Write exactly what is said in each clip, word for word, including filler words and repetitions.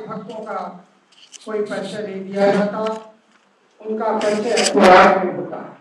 भक्तों का कोई परिचय नहीं दिया जाता, उनका परिचय पुराण में होता है।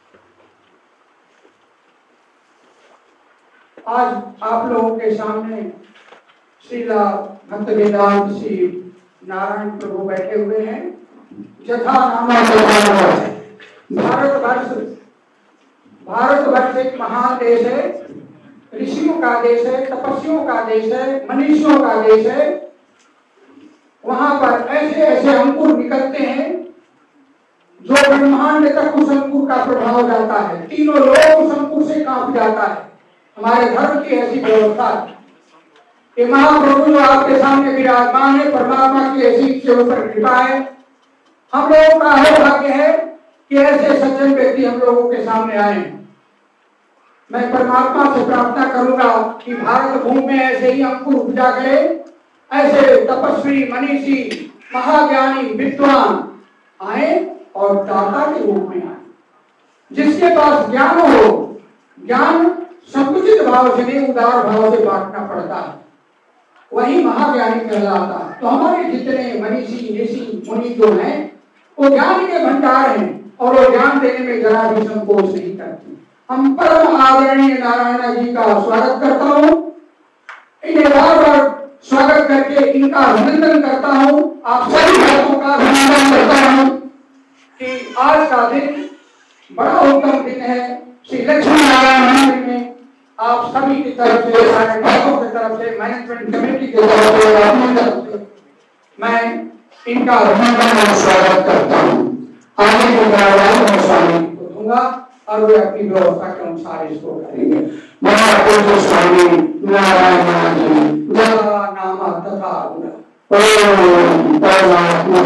आज आप लोगों के सामने श्रीला भक्त वेदांत श्री नारायण प्रभु बैठे हुए हैं। जथा नामा भारतवर्ष भारतवर्ष एक महान देश है, ऋषियों का देश है, तपस्वियों का देश है, मनीषियों का देश है। वहां पर ऐसे ऐसे अंकुर निकलते हैं जो ब्रह्मांड तक उस अंकुर का प्रभाव जाता है, तीनों लोग उस अंकुर से कांप जाता है। हमारे धर्म की ऐसी व्यवस्था है कि महाप्रभु जो आपके सामने विराजमान है, परमात्मा की ऐसी के ऊपर कृपा है। हम लोगों का भाग्य है कि ऐसे सज्जन व्यक्ति हम लोगों के सामने आए। मैं परमात्मा से प्रार्थना करूंगा कि भारत भूमि में ऐसे ही अंकुर उपजा करे, ऐसे तपस्वी मनीषी महाज्ञानी विद्वान आए और दाता के रूप में आए। जिसके पास ज्ञान हो, ज्ञान संकुचित भाव से नहीं उदार भाव से बांटना पड़ता है, वही महाज्ञानी कहलाता है। तो हमारे जितने मनीषी ऋषि मुनि जो हैं वो ज्ञान के भंडार हैं और वो ज्ञान देने में जरा भी संकोच नहीं करते। हम परम आदरणीय नारायण जी का स्वागत करता हूँ, इन्हें बार बार स्वागत करके इनका अभिनंदन करता हूँ। आप सभी भक्तों का अभिनंदन करता हूँ कि आज का दिन बड़ा उत्तम दिन है। श्री लक्ष्मी नारायण मंदिर में आप सभी की तरफ से, सारे भक्तों की तरफ से, मैनेजमेंट कमेटी की तरफ से, अपनी तरफ से मैं इनका अभिनंदन और स्वागत करता हूँ। आगे के कार्यवाही मैं स्वामी को दूंगा और वे अपनी व्यवस्था के अनुसार इसको करेंगे। महापुरुष स्वामी नारायण जी जरा नाम तथा ओम परमात्मा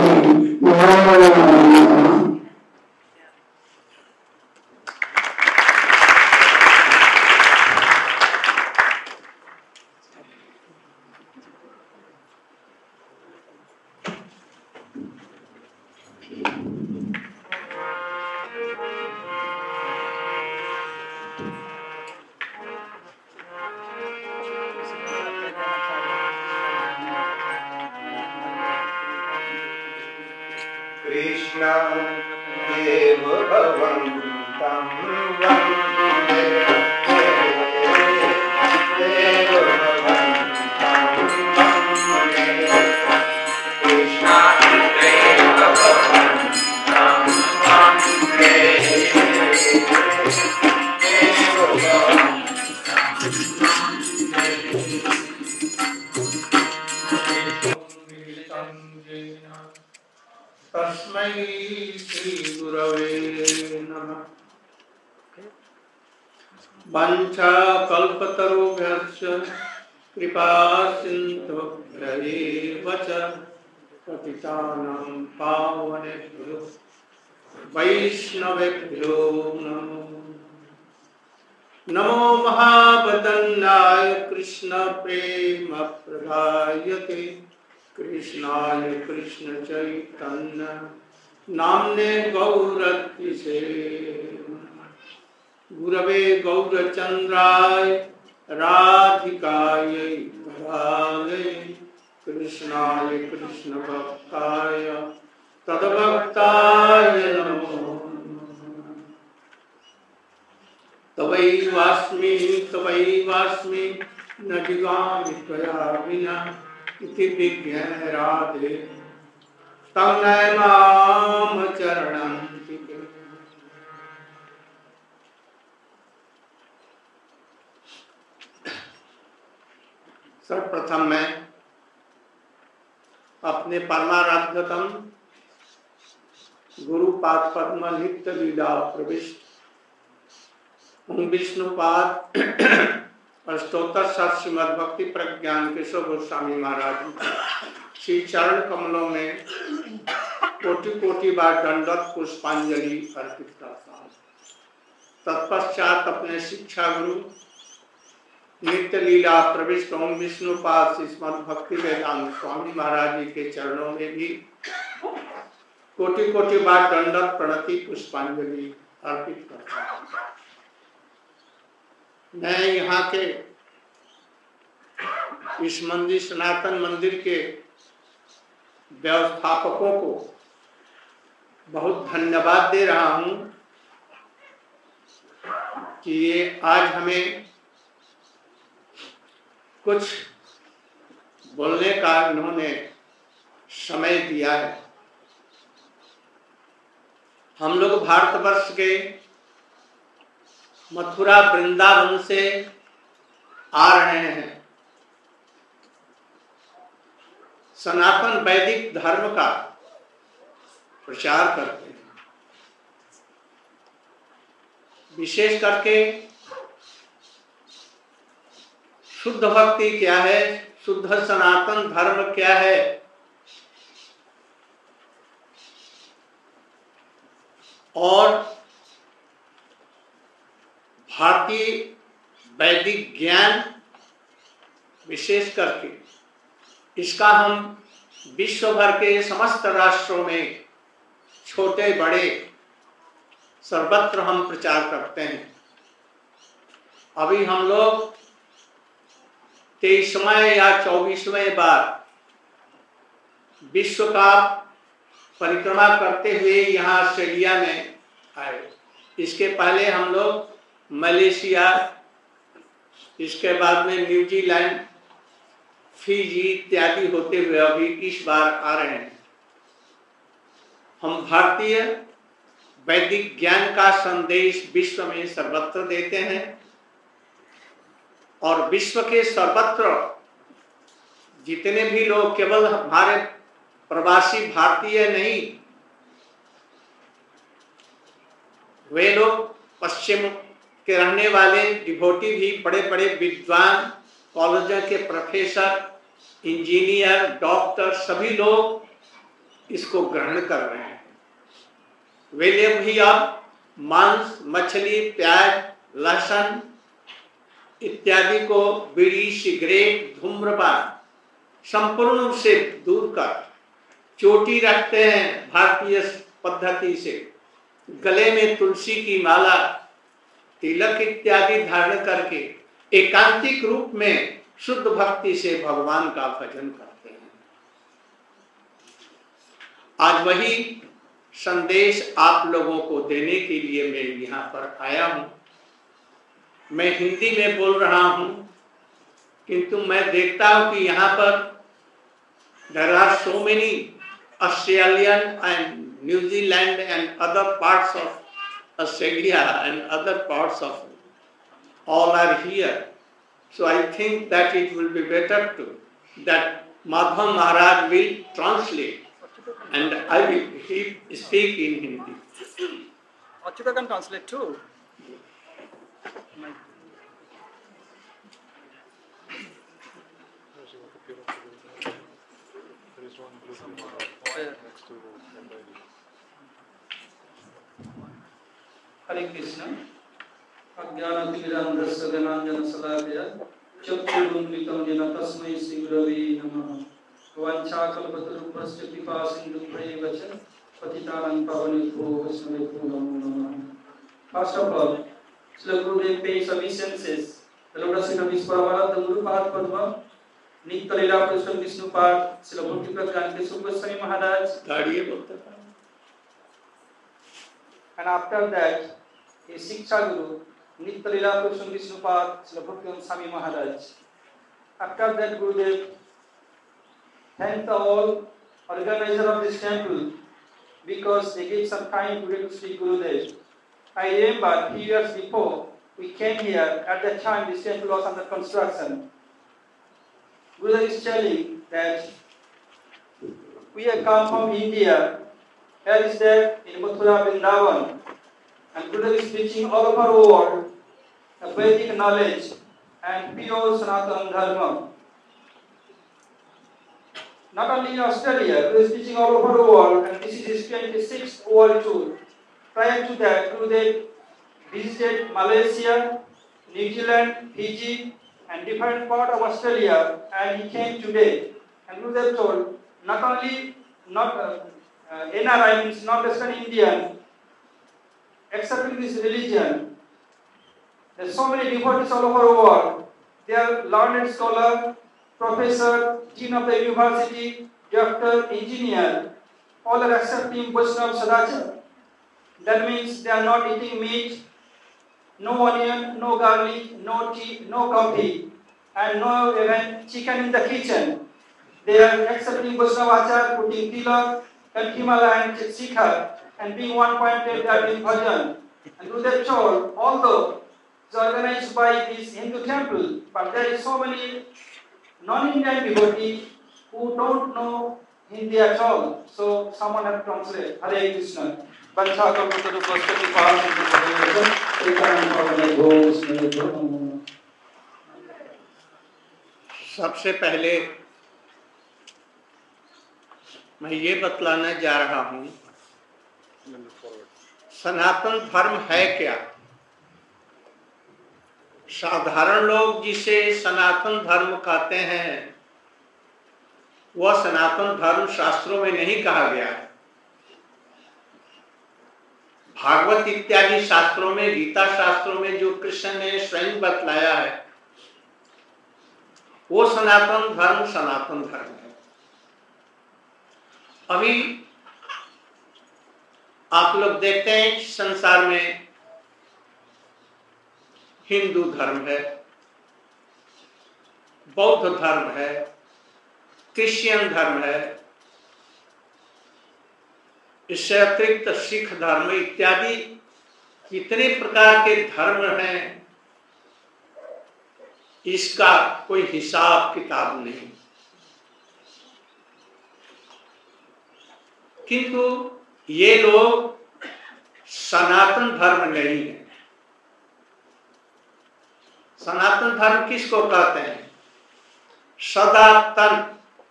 नमः। कृष्ण देव भगवन्तं वन्दे देव भगवन्तं वन्दे कृष्ण देव भगवन्तं वन्दे देव भगवन्तं तस्मै श्री गुरवे नमः। वाञ्छा कल्पतरुभ्यश्च कृपा सिन्धुभ्यैव च पतितानां पावनेभ्यो वैष्णवेभ्यो नमो नमो महावदन्नाय कृष्ण प्रेम प्रदायते कृष्णाय कृष्ण चैतन्य नाम्ने गौरतिसे गुरवे गौरचंद्राय राधिकायै धरायै कृष्णाय कृष्ण भक्ताय तद्भक्ताय नमो तवैवास्मि तवैवास्मि न जीवामि त्वया विना इति विज्ञाय राधे तन्नय माम चरणं टिके। सर्वप्रथम मैं अपने परमाराध्यतम गुरुपाद पद्म नित्य लीला प्रविष्ट विष्णुपाद अष्टोत्तर सत श्रीमद् भक्ति प्रज्ञान केशव गोस्वामी महाराज श्री चरण कमलों में कोटि कोटि बार दंडवत पुष्पांजलि अर्पित करता हूँ। तत्पश्चात अपने शिक्षा गुरु नित्य लीला प्रविष्ट ओम विष्णुपाद श्रीमद् भक्ति वेदांत स्वामी महाराज जी के चरणों में भी कोटि कोटि बार दंडवत प्रणति पुष्पांजलि अर्पित करता हूँ। मैं यहाँ के इस मंदिर सनातन मंदिर के व्यवस्थापकों को बहुत धन्यवाद दे रहा हूं कि ये आज हमें कुछ बोलने का इन्होंने समय दिया है। हम लोग भारतवर्ष के मथुरा वृंदावन से आ रहे हैं। सनातन वैदिक धर्म का प्रचार करते हैं। विशेष करके शुद्ध भक्ति क्या है, शुद्ध सनातन धर्म क्या है, और भारतीय वैदिक ज्ञान विशेष करके इसका हम विश्व भर के समस्त राष्ट्रों में छोटे बड़े सर्वत्र हम प्रचार करते हैं। अभी हम लोग तेईसवें या चौबीसवें बार विश्व का परिक्रमा करते हुए यहाँ ऑस्ट्रेलिया में आए। इसके पहले हम लोग मलेशिया, इसके बाद में न्यूजीलैंड, फिजी इत्यादि होते हुए अभी इस बार आ रहे हैं। हम भारतीय वैदिक ज्ञान का संदेश विश्व में सर्वत्र देते हैं और विश्व के सर्वत्र जितने भी लोग, केवल हमारे प्रवासी भारतीय नहीं, वे लोग पश्चिम के रहने वाले डिवोटी भी, बड़े बड़े विद्वान, कॉलेजों के प्रोफेसर, इंजीनियर, डॉक्टर, सभी लोग इसको ग्रहण कर रहे हैं। वे लोग भी अब मांस, मछली, प्याज, लहसुन इत्यादि को, बीड़ी, सिगरेट, धूम्रपान संपूर्ण रूप से दूर कर चोटी रखते हैं भारतीय पद्धति से, गले में तुलसी की माला, तिलक इत्यादि धारण करके एकांतिक रूप में शुद्ध भक्ति से भगवान का भजन करते हैं। आज वही संदेश आप लोगों को देने के लिए मैं यहाँ पर आया हूँ। मैं हिंदी में बोल रहा हूँ, किंतु मैं देखता हूँ कि यहाँ पर there are so many Australian and New Zealand and other parts of Australia and other parts of all are here. So I think that it will be better to that Madhav Maharaj will translate and I will he speak in Hindi. Achyuta can translate too. Hare Krishna. Ajnanatirandhasya gananjana salakaya चक्षुरुन्मितं येन तस्मै श्रीगुरवे नमः। वाञ्छाकल्पतरुभ्यश्च कृपासिन्धुभ्यैव च पतितानां पावनेभ्यो वैष्णवेभ्यो नमो नमः। First of all, Srila Gurudev pays obeisances the lotus feet of his Paramarabdha Gurupad Padma, Nitya Leela Purushottam Vishnupad, Srila Bhakti Pradhan Keshav Goswami Maharaj. And after that, his Shiksha Guru, Nitya Leela Purushottam Vishnupad, Srila Bhakti Swami Maharaj. After that, Gurudev thanked all organizers of this temple because they gave some time to Sri Gurudev. I remember few years before we came here. At that time, this temple was under construction. Gurudev is telling that we have come from India. Here is there in Mathura, Vrindavan, and Gurudev is preaching all over the world the Vedic knowledge and pure Sanatana Dharma. Not only in Australia, Gurudev is preaching all over the world, and this is his twenty-sixth world tour. Prior to that, Gurudev visited Malaysia, New Zealand, Fiji, and different part of Australia, and he came today. And Gurudev told, not only not uh, uh, N R I, means non-Western Indian, accepting this religion, there are so many devotees all over the world. They are learned scholar, professor, dean of the university, doctor, engineer, all are accepting Vaishnava Sadachar. That means they are not eating meat, no onion, no garlic, no tea, no coffee, and no even chicken in the kitchen. They are accepting Vaishnava Achar, putting tilak and Himalayan Sikha, and being one pointed, they are doing bhajan. And to that told, although it's organized by this Hindu temple, but there is so many non-Indian devotees who don't know Hindi at all. So someone has translated. Hare Krishna. सबसे पहले मैं ये बतलाना जा रहा हूँ, सनातन धर्म है क्या। साधारण लोग जिसे सनातन धर्म कहते हैं, वह सनातन धर्म शास्त्रों में नहीं कहा गया है। भागवत इत्यादि शास्त्रों में, गीता शास्त्रों में जो कृष्ण ने स्वयं बतलाया है, वो सनातन धर्म सनातन धर्म है। अभी आप लोग देखते हैं कि संसार में हिंदू धर्म है, बौद्ध धर्म है, क्रिश्चियन धर्म है, इससे अतिरिक्त सिख धर्म इत्यादि कितने प्रकार के धर्म हैं, इसका कोई हिसाब किताब नहीं। किंतु ये लोग सनातन धर्म नहीं है। सनातन धर्म किसको कहते हैं? सदातन,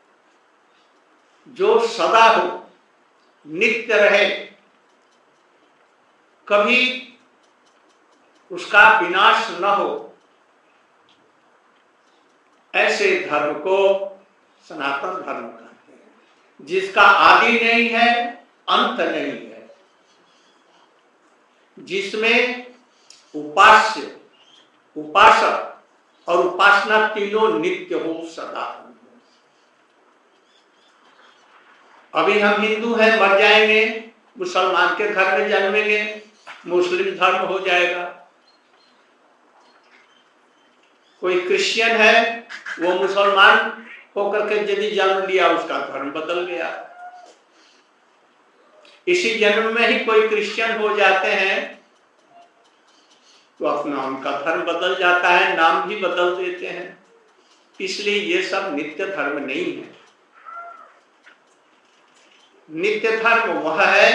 जो सदा हो, नित्य रहे, कभी उसका विनाश न हो, ऐसे धर्म को सनातन धर्म कहते हैं, जिसका आदि नहीं है, अंत नहीं है, जिसमें उपास्य, उपासक और उपासना तीनों नित्य हो, सदा। अभी हम हिंदू हैं, मर जाएंगे, मुसलमान के घर में जन्मेंगे, मुस्लिम धर्म हो जाएगा। कोई क्रिश्चियन है, वो मुसलमान होकर के यदि जन्म लिया, उसका धर्म बदल गया। इसी जन्म में ही कोई क्रिश्चियन हो जाते हैं तो अपना उनका धर्म बदल जाता है, नाम भी बदल देते हैं। इसलिए ये सब नित्य धर्म नहीं है। नित्य धर्म वह है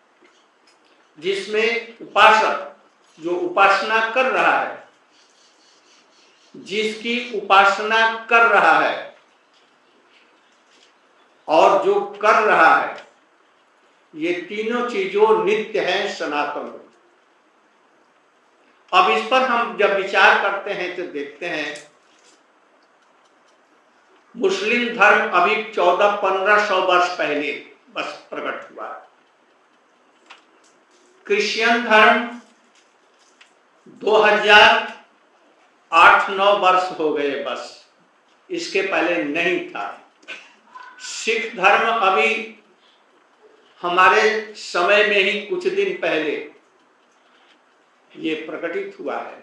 जिसमें उपासक, जो उपासना कर रहा है, जिसकी उपासना कर रहा है और जो कर रहा है, ये तीनों चीजों नित्य हैं, सनातन। अब इस पर हम जब विचार करते हैं तो देखते हैं, मुस्लिम धर्म अभी चौदह पंद्रह सौ वर्ष पहले बस प्रकट हुआ। क्रिश्चियन धर्म दो हज़ार आठ नौ वर्ष हो गए बस, इसके पहले नहीं था। सिख धर्म अभी हमारे समय में ही कुछ दिन पहले ये प्रकटित हुआ है।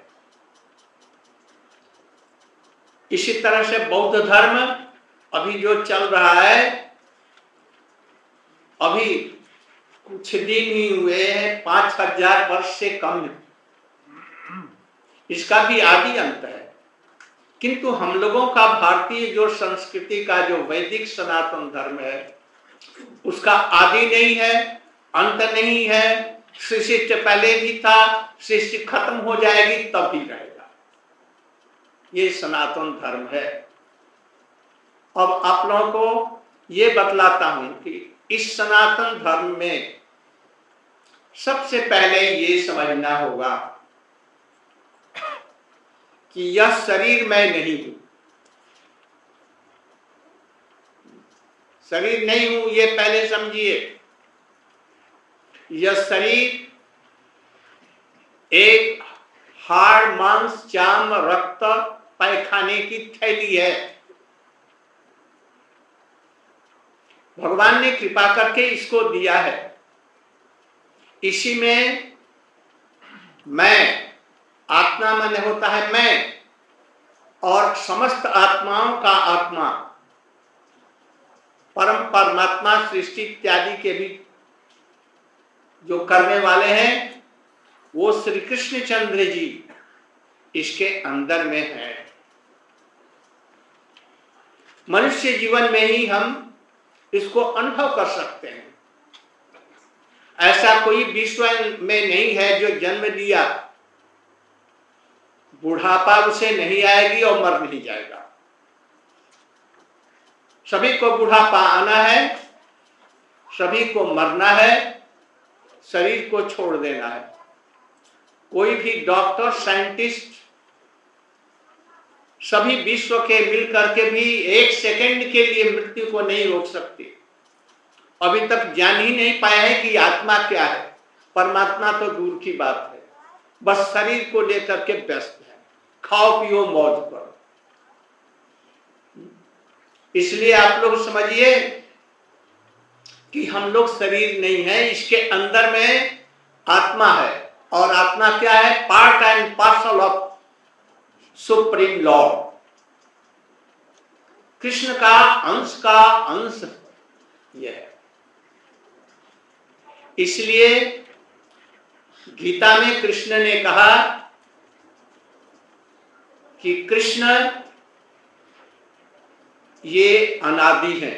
इसी तरह से बौद्ध धर्म अभी जो चल रहा है, अभी कुछ दिन ही हुए हैं, पांच हजार वर्ष से कम है। इसका भी आदि अंत है। किंतु हम लोगों का भारतीय जो संस्कृति का जो वैदिक सनातन धर्म है, उसका आदि नहीं है, अंत नहीं है। सृष्टि पहले भी था, सृष्टि खत्म हो जाएगी तब भी रहेगा। ये सनातन धर्म है। अब आप लोगों को ये बतलाता हूं कि इस सनातन धर्म में सबसे पहले ये समझना होगा कि यह शरीर मैं नहीं हूं। शरीर नहीं हूं, ये पहले समझिए। यह शरीर एक हाड़, मांस, चाम, रक्त, पैखाने की थैली है। भगवान ने कृपा करके इसको दिया है। इसी में मैं, आत्मा माने होता है मैं, और समस्त आत्माओं का आत्मा परम परमात्मा सृष्टि इत्यादि के भी जो करने वाले हैं वो श्री कृष्ण चंद्र जी इसके अंदर में है। मनुष्य जीवन में ही हम इसको अनुभव कर सकते हैं। ऐसा कोई विश्व में नहीं है जो जन्म लिया बुढ़ापा उसे नहीं आएगी और मर नहीं जाएगा। सभी को बुढ़ापा आना है, सभी को मरना है, शरीर को छोड़ देना है। कोई भी डॉक्टर, साइंटिस्ट सभी विश्व के मिल करके भी एक सेकंड के लिए मृत्यु को नहीं रोक सकते। अभी तक जान ही नहीं पाया है कि आत्मा क्या है, परमात्मा तो दूर की बात है। बस शरीर को लेकर के व्यस्त है, खाओ पियो मौज करो। इसलिए आप लोग समझिए कि हम लोग शरीर नहीं है, इसके अंदर में आत्मा है। और आत्मा क्या है? Part and parcel of supreme lord, Krishna का अंश का अंश यह है। इसलिए गीता में कृष्ण ने कहा कि कृष्ण ये अनादि है।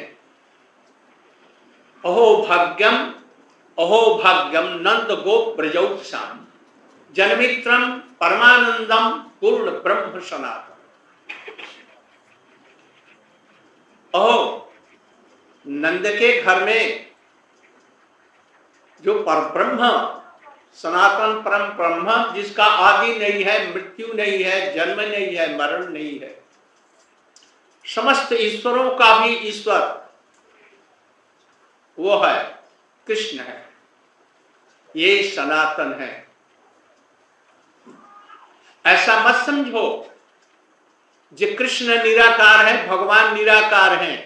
अहो भाग्यम अहो भाग्यम नंद गोप ब्रजौत्साम जन्मित्रम परमानंदम पूर्ण ब्रह्म सनातन। अहो, नंद के घर में जो परब्रह्म, सनातन परम ब्रह्म, जिसका आदि नहीं है, मृत्यु नहीं है, जन्म नहीं है, मरण नहीं है, समस्त ईश्वरों का भी ईश्वर वो है, कृष्ण है। ये सनातन है। ऐसा मत समझो जो कृष्ण निराकार है, भगवान निराकार हैं।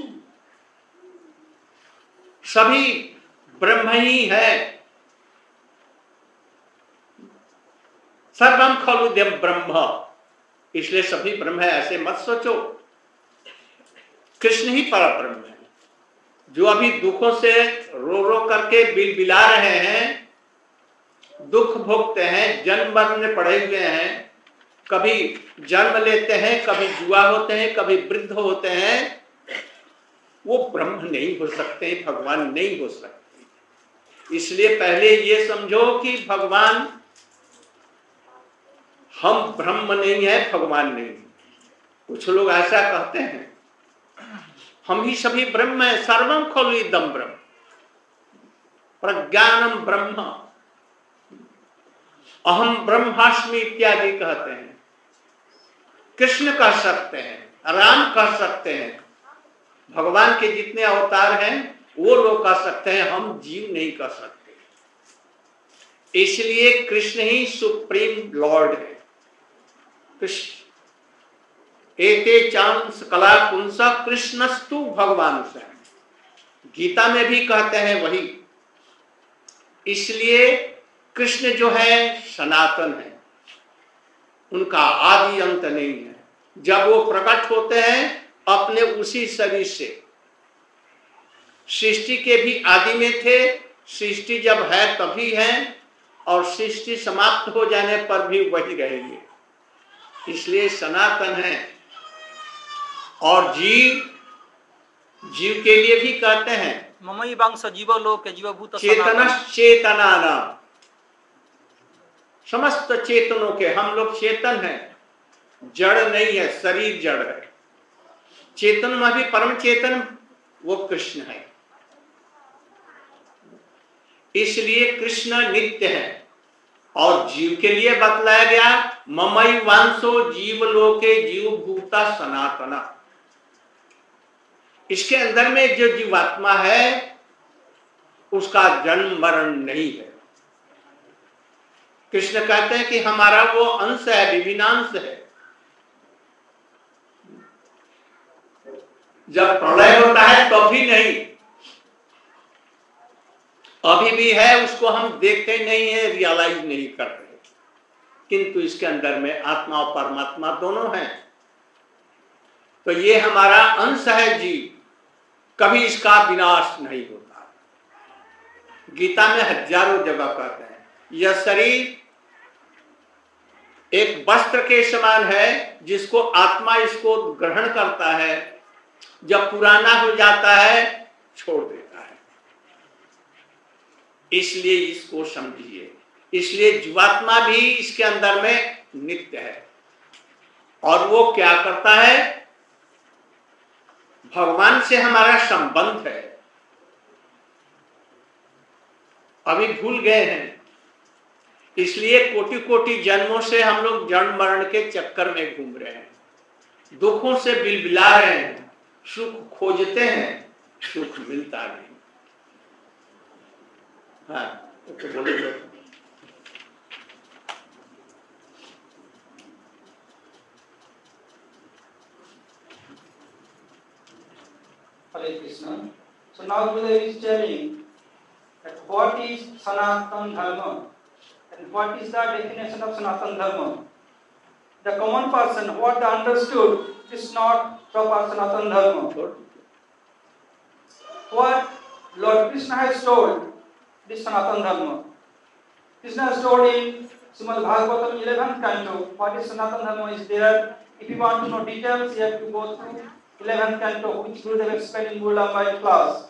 सभी ब्रह्म ही है। सर्वम खलु देव ब्रह्म, इसलिए सभी ब्रह्म है, ऐसे मत सोचो। कृष्ण ही पर ब्रह्म है। जो अभी दुखों से रो रो करके बिल बिला रहे हैं, दुख भोगते हैं, जन्म मरण में पड़े हुए हैं, कभी जन्म लेते हैं, कभी जुआ होते हैं, कभी वृद्ध होते हैं, वो ब्रह्म नहीं हो सकते, भगवान नहीं हो सकते। इसलिए पहले ये समझो कि भगवान, हम ब्रह्म नहीं है, भगवान नहीं। कुछ लोग ऐसा कहते हैं, हम ही सभी ब्रह्म है, सर्वम खलु इदं ब्रह्म, प्रज्ञानम ब्रह्म, अहम ब्रह्मास्मि इत्यादि कहते हैं। कृष्ण कह सकते हैं, राम कह सकते हैं, भगवान के जितने अवतार हैं वो लोग कह सकते हैं, हम जीव नहीं कह सकते। इसलिए कृष्ण ही सुप्रीम लॉर्ड है। कृष्ण एते चांस कला पुंस कृष्णस्तु भगवान से, गीता में भी कहते हैं वही। इसलिए कृष्ण जो है सनातन है, उनका आदि अंत नहीं है। जब वो प्रकट होते हैं अपने उसी शरीर से, सृष्टि के भी आदि में थे, सृष्टि जब है तभी है, और सृष्टि समाप्त हो जाने पर भी वही रहेंगे। इसलिए सनातन है। और जीव, जीव के लिए भी कहते हैं ममई वांश जीवलोक जीवभूत चेतन चेतना नाम, समस्त चेतनों के हम लोग चेतन हैं, जड़ नहीं है, शरीर जड़ है। चेतन में भी परम चेतन वो कृष्ण है। इसलिए कृष्ण नित्य है। और जीव के लिए बतलाया गया ममई वांशो जीवलोके जीवभूता सनातना। इसके अंदर में जो जीवात्मा है उसका जन्म मरण नहीं है। कृष्ण कहते हैं कि हमारा वो अंश है, विभिन्नांश है। जब प्रलय होता है तो भी नहीं, अभी भी है, उसको हम देखते नहीं है, रियलाइज नहीं कर रहे, किंतु इसके अंदर में आत्मा और परमात्मा दोनों हैं। तो ये हमारा अंश है जीव, कभी इसका विनाश नहीं होता। गीता में हजारों जगह कहते हैं यह शरीर एक वस्त्र के समान है, जिसको आत्मा इसको ग्रहण करता है, जब पुराना हो जाता है छोड़ देता है। इसलिए इसको समझिए। इसलिए जीवात्मा भी इसके अंदर में नित्य है। और वो क्या करता है? भगवान से हमारा संबंध है, अभी भूल गए हैं। इसलिए कोटि कोटि जन्मों से हम लोग जन्म मरण के चक्कर में घूम रहे हैं, दुखों से बिलबिला रहे हैं, सुख खोजते हैं, सुख मिलता नहीं। हाँ तो बोले तो Hare Krishna. So now Gurudev is telling that what is Sanatana Dharma and what is the definition of Sanatana Dharma. The common person, what they understood is not proper Sanatana Dharma. What Lord Krishna has told is Sanatana Dharma. Krishna has told in Srimad Bhagavatam eleventh canto what is Sanatana Dharma is there. If you want to know details, you have to go through eleventh canto, which Gurudev explained in Gurulamba class.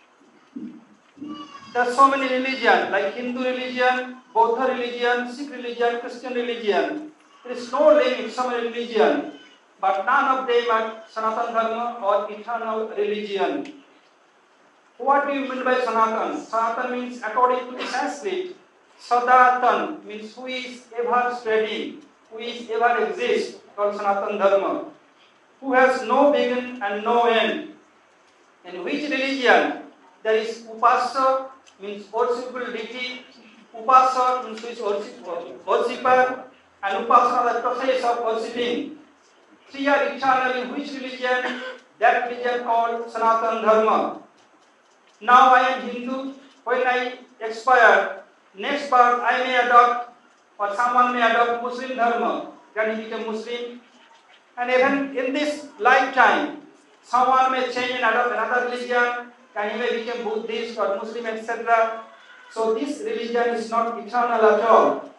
There are so many religions like Hindu religion, Buddha religion, Sikh religion, Christian religion. There is no limit, so many religion, but none of them are Sanatana Dharma or eternal religion. What do you mean by Sanatan? Sanatan means, according to the Sanskrit, Sadatan means who is ever spreading, who is ever exists, called Sanatan Dharma. Who has no beginning and no end. In which religion there is Upasya, means worshipable deity, Upasya means which worshipper, and Upasana the process of worshipping. Three are eternal in which religion? That religion called Sanatana Dharma. Now I am Hindu. When I expire, next birth I may adopt, or someone may adopt Muslim Dharma. Then he become Muslim. And even in this lifetime, someone may change and adopt another religion, and he may become Buddhist or Muslim, et cetera. So this religion is not eternal at all.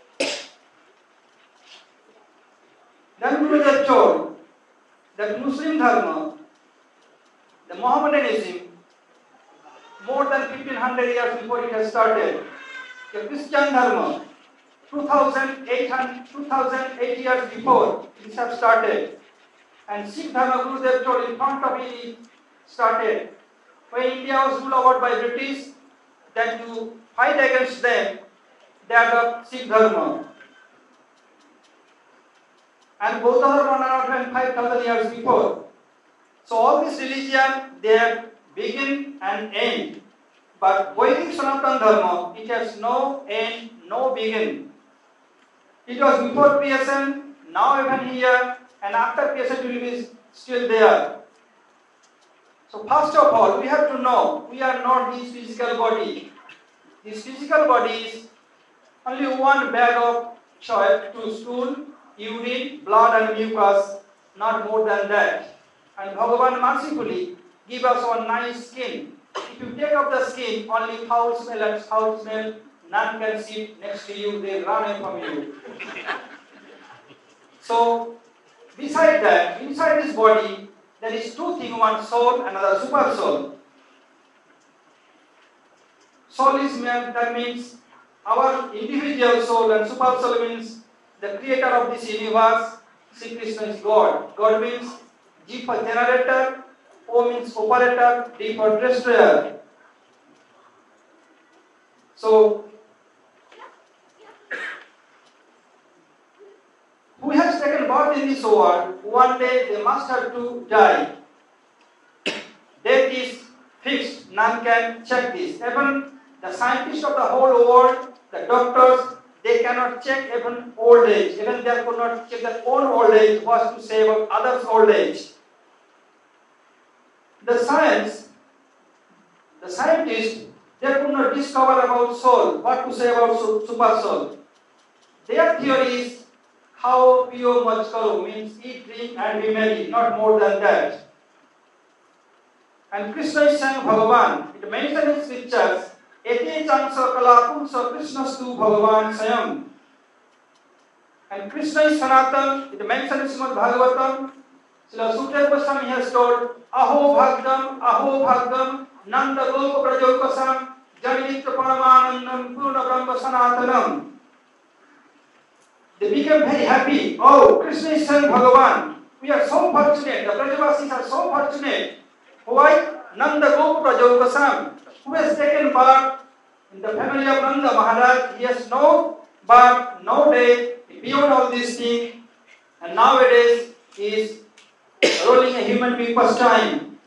Then Gurudev told that Muslim Dharma, the Mohammedanism, more than fifteen hundred years before it has started, the Christian Dharma, two thousand eight years before it has started, and Sikh Dharma Gurudev told in front of it started. When India was ruled over by British, that to fight against them, they adopt Sikh Dharma. And Buddha Dharma not even five thousand years before. So all this religion, they have begin and end. But Vedic Sanatana Dharma, it has no end, no begin. It was before creation, now even here, and after creation it will be still there. So first of all, we have to know, we are not this physical body. This physical body is only one bag of soil to stool, urine, blood and mucus, not more than that. And Bhagavan mercifully give us one nice skin. If you take off the skin, only foul smell and foul smell, none can sit next to you, they run away from you. So, beside that, inside this body, there is two things, one soul, another super soul. Soul is meant, that means our individual soul, and super soul means the creator of this universe. Sri Krishna is God. God means G for generator, O means operator, D for destroyer. So, who has taken birth in this world, one day they must have to die. Death is fixed, none can check this. Even the scientists of the whole world, the doctors, they cannot check even old age. Even they could not check their own old age, was to say about others' old age. The science, the scientists, they could not discover about soul, what to say about su- super soul. Their theory is how pure much karo means eat, drink and be merry, not more than that. And Krishna is saying Bhagavan. It mentions in scriptures, Ete chansa kalapumsa Krishnastu Bhagavan Sayam. And Krishna is Sanatan. It mentions in Srimad Bhagavatam. Srila Sukadeva Goswami has told, Aho Bhagdam, Aho Bhagdam, Nanda Gopa Prajokasam, Janitya Paramanandam, Purna Brahma Sanatanam. They became very happy. Oh, Krishna is saying Bhagavan. We are so fortunate. The Brajavasis are so fortunate. Why? Nanda Gopa Prajokasam, who has taken birth in the family of Nanda Maharaj. He has no birth, no death, beyond all these things. And nowadays he is rolling a human being first time.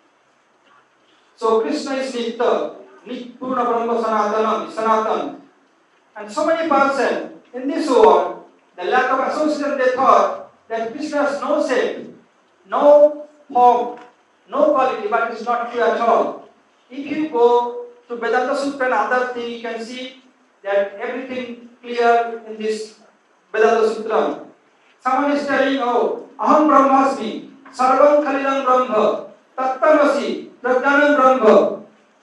So Krishna is Nitya, Nitpurna Brahma Sanatanam, Sanatan. And so many persons in this world, the lack of association, they thought that Krishna has no shape, no form, no quality, but it is not true at all. If you go to Vedanta Sutra and other things, you can see that everything clear in this Vedanta Sutra. Someone is telling, oh, Aham Brahmasmi, Sarvam Khalidam Brahma, Tattamasi, Pradhanam Brahma.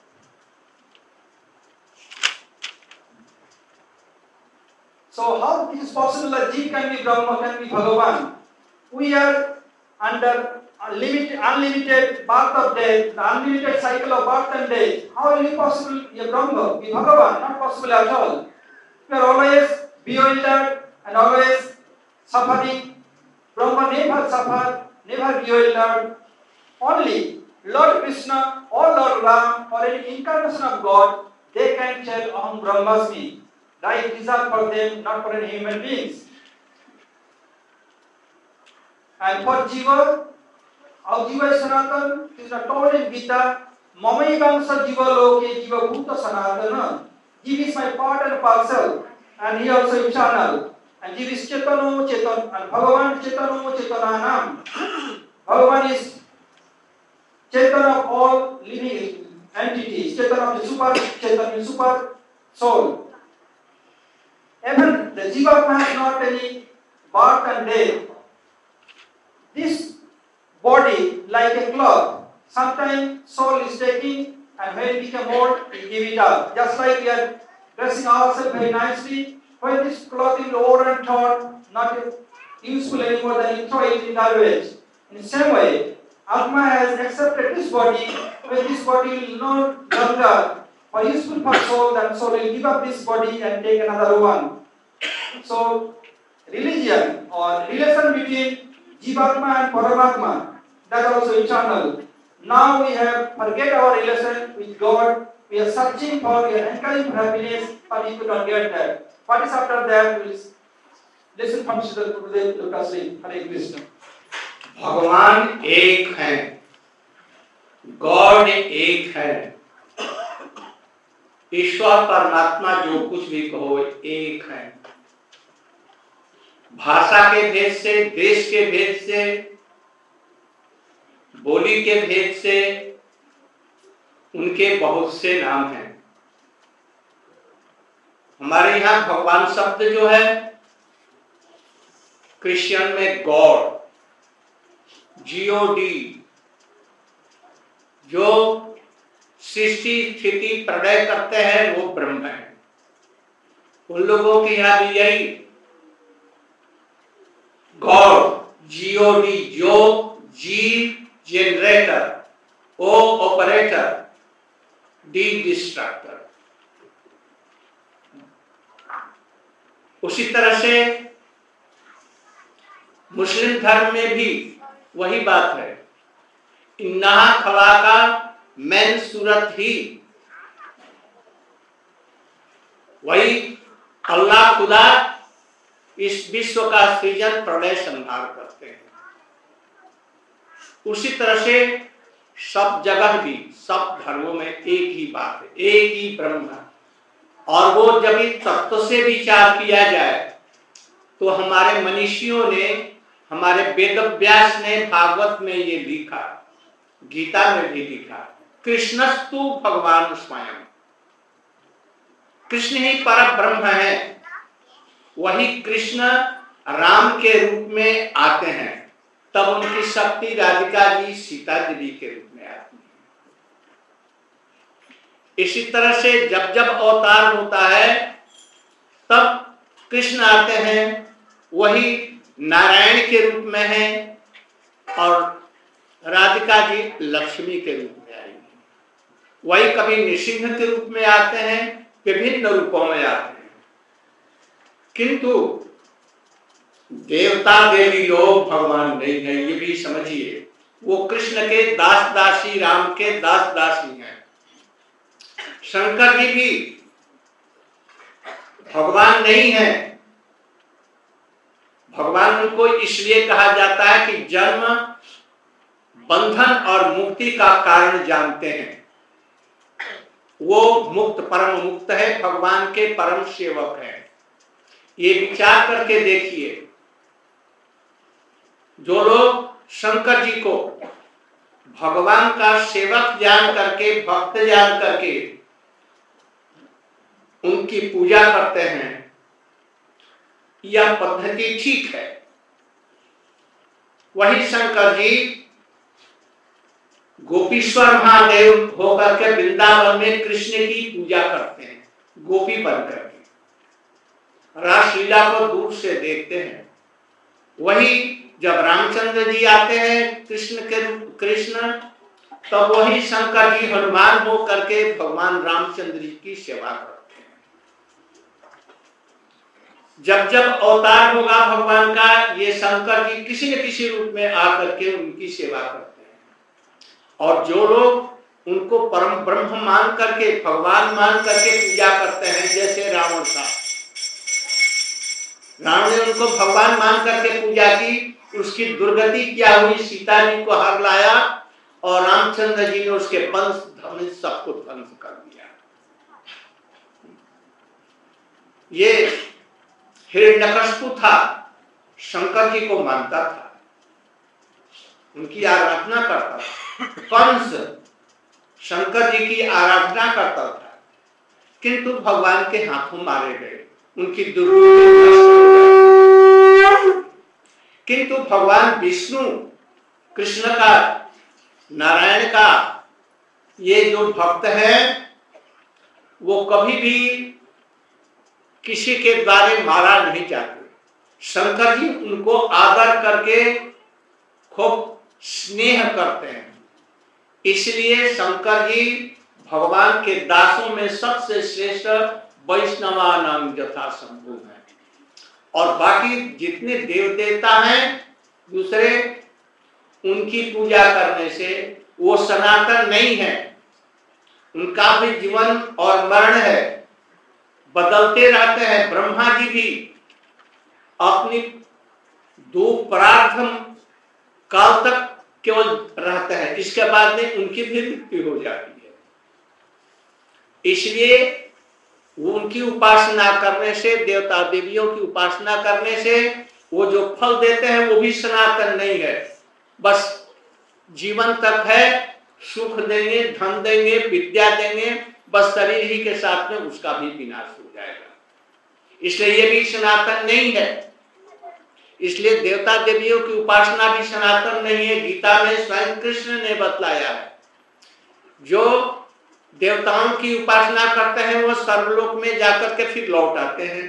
So how it is possible that Jeev can be Brahma, can be Bhagavan? We are under unlimited, unlimited birth of death, the unlimited cycle of birth and death. How will it be possible be a Brahma, be Bhagavan? Not possible at all. We are always bewildered and always suffering. Brahma never suffered, never bewildered. Only Lord Krishna or Lord Ram or any incarnation of God, they can tell Aham Brahmasmi. Right reserved for them, not for any human beings. And for Jiva, how Jiva is Sanatan, it is not told in Gita, Mamai Vamsa Jiva Loke Jiva Bhuta Sanatana. Jiva is my part and parcel, and he also eternal. And Jiva is Chetano Chetan, and Bhagavan Chetano Chetananam. Bhagavan is Chetan of all living entities, Chetan of the super, Chetan is super soul. Even the Jivatma has not any birth and death. This body, like a cloth, sometimes soul is taking, and when it becomes old, we give it up. Just like we are dressing ourselves very nicely, when this cloth is old and torn, not useful anymore, then you throw it in garbage. In the same way, Atma has accepted this body, when this body will no longer for useful for soul, then soul will give up this body and take another one. So, religion or relation between Jivatma and Paramatma, that is also eternal. Now we have forget our relation with God. We are searching for, we are encouraging for happiness, but we could not get that. What is after that? We will listen from Sri Gurudev Lokasri. Hare Krishna. भगवान एक है, God एक है, ईश्वर परमात्मा जो कुछ भी कहो एक है। भाषा के भेद से, देश के भेद से, बोली के भेद से उनके बहुत से नाम हैं। हमारे यहाँ भगवान शब्द जो है क्रिश्चियन में गॉड, जीओडी, जो सृष्टि स्थिति प्रलय करते हैं वो ब्रह्म है। उन लोगों की यहाँ भी यही गॉड, जीओडी, जो G generator, O operator, D destructor. उसी तरह से मुस्लिम धर्म में भी वही बात है। इन्ना खला का मैन सूरत ही वही अल्लाह खुदा इस विश्व का सृजन प्रलय संहार करते हैं। उसी तरह से सब जगह भी, सब धर्मों में एक ही बात है, एक ही ब्रह्म है। और वो जब इस तत्व से विचार किया जाए तो हमारे मनीषियों ने, हमारे वेद व्यास ने भागवत में ये लिखा, गीता में भी लिखा, कृष्णस्तु भगवान स्वयं। कृष्ण ही पर ब्रह्म है, वही कृष्ण राम के रूप में आते हैं, तब उनकी शक्ति राधिका जी सीता देवी के रूप में आती है। इसी तरह से जब जब अवतार होता है तब कृष्ण आते हैं, वही नारायण के रूप में है और राधिका जी लक्ष्मी के रूप में आएंगी। वही कभी नृसिंह के रूप में आते हैं, विभिन्न रूपों में आते हैं। किंतु देवता देवी लोग भगवान नहीं है, ये भी समझिए। वो कृष्ण के दास दासी, राम के दास दासी हैं। शंकर जी भी भगवान नहीं है। भगवान उनको इसलिए कहा जाता है कि जन्म, बंधन और मुक्ति का कारण जानते हैं। वो मुक्त, परम मुक्त है, भगवान के परम सेवक है। ये विचार करके देखिए, जो लोग शंकर जी को भगवान का सेवक जान करके, भक्त जान करके उनकी पूजा करते हैं, यह पद्धति ठीक है। वही शंकर जी गोपीश्वर महादेव होकर के वृंदावन में कृष्ण की पूजा करते हैं, गोपी बनकर के रासलीला को दूर से देखते हैं। वही जब रामचंद्र जी आते हैं कृष्ण के कृष्ण, तब वही शंकर जी हनुमान हो करके भगवान रामचंद्र जी की सेवा करते हैं। जब जब अवतार होगा भगवान का, ये शंकर जी किसी न किसी रूप में आकर के उनकी सेवा करते हैं। और जो लोग उनको परम ब्रह्म मान करके, भगवान मान करके पूजा करते हैं, जैसे रावण था, राम ने उनको भगवान मान करके पूजा की, उसकी दुर्गति क्या हुई, सीता जी को हर लाया और रामचंद्र जी ने उसके वंश धर्म सबको ध्वंस कर दिया। ये हिरण्यकशिपु था, शंकर जी को मानता था, उनकी आराधना करता था। कंस शंकर जी की आराधना करता था, किंतु भगवान के हाथों मारे गए, उनकी दुर्गति। किंतु भगवान विष्णु, कृष्ण का, नारायण का ये जो भक्त है, वो कभी भी किसी के द्वारा मारा नहीं जाते। शंकर जी उनको आदर करके खूब स्नेह करते हैं, इसलिए शंकर जी भगवान के दासों में सबसे श्रेष्ठ वैष्णवानाम यथा शंभु है। और बाकी जितने देव देवता हैं दूसरे, उनकी पूजा करने से वो सनातन नहीं है, उनका भी जीवन और मरण है, बदलते रहते हैं। ब्रह्मा जी भी अपनी दो प्रार्थ काल तक केवल रहते हैं, इसके बाद में उनकी भी मृत्यु हो जाती है। इसलिए वो उनकी उपासना करने से, देवता देवियों की उपासना करने से वो जो फल देते हैं वो भी सनातन नहीं है, बस जीवन तक है, सुख देंगे, धन देंगे, विद्या देंगे, बस शरीर ही के साथ में उसका भी विनाश हो जाएगा। इसलिए ये भी सनातन नहीं है। इसलिए देवता देवियों की उपासना भी सनातन नहीं है। गीता में स्वयं कृष्ण ने बतलाया है, जो देवताओं की उपासना करते हैं वो सर्वलोक में जाकर के फिर लौट आते हैं।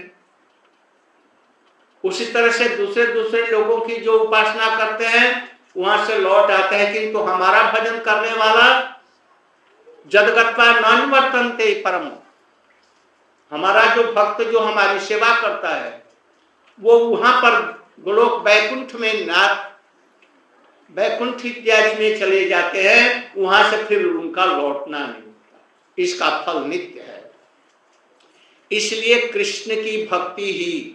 उसी तरह से दूसरे दूसरे लोगों की जो उपासना करते हैं वहां से लौट आते हैं, किंतु हमारा भजन करने वाला जदगत्वा नानुवर्तन्ते परम, हमारा जो भक्त जो हमारी सेवा करता है वो वहां पर गोलोक वैकुंठ में, नाथ वैकुंठ इत्यादि में चले जाते हैं, वहां से फिर उनका लौटना नहीं होता, इसका फल नित्य है। इसलिए कृष्ण की भक्ति ही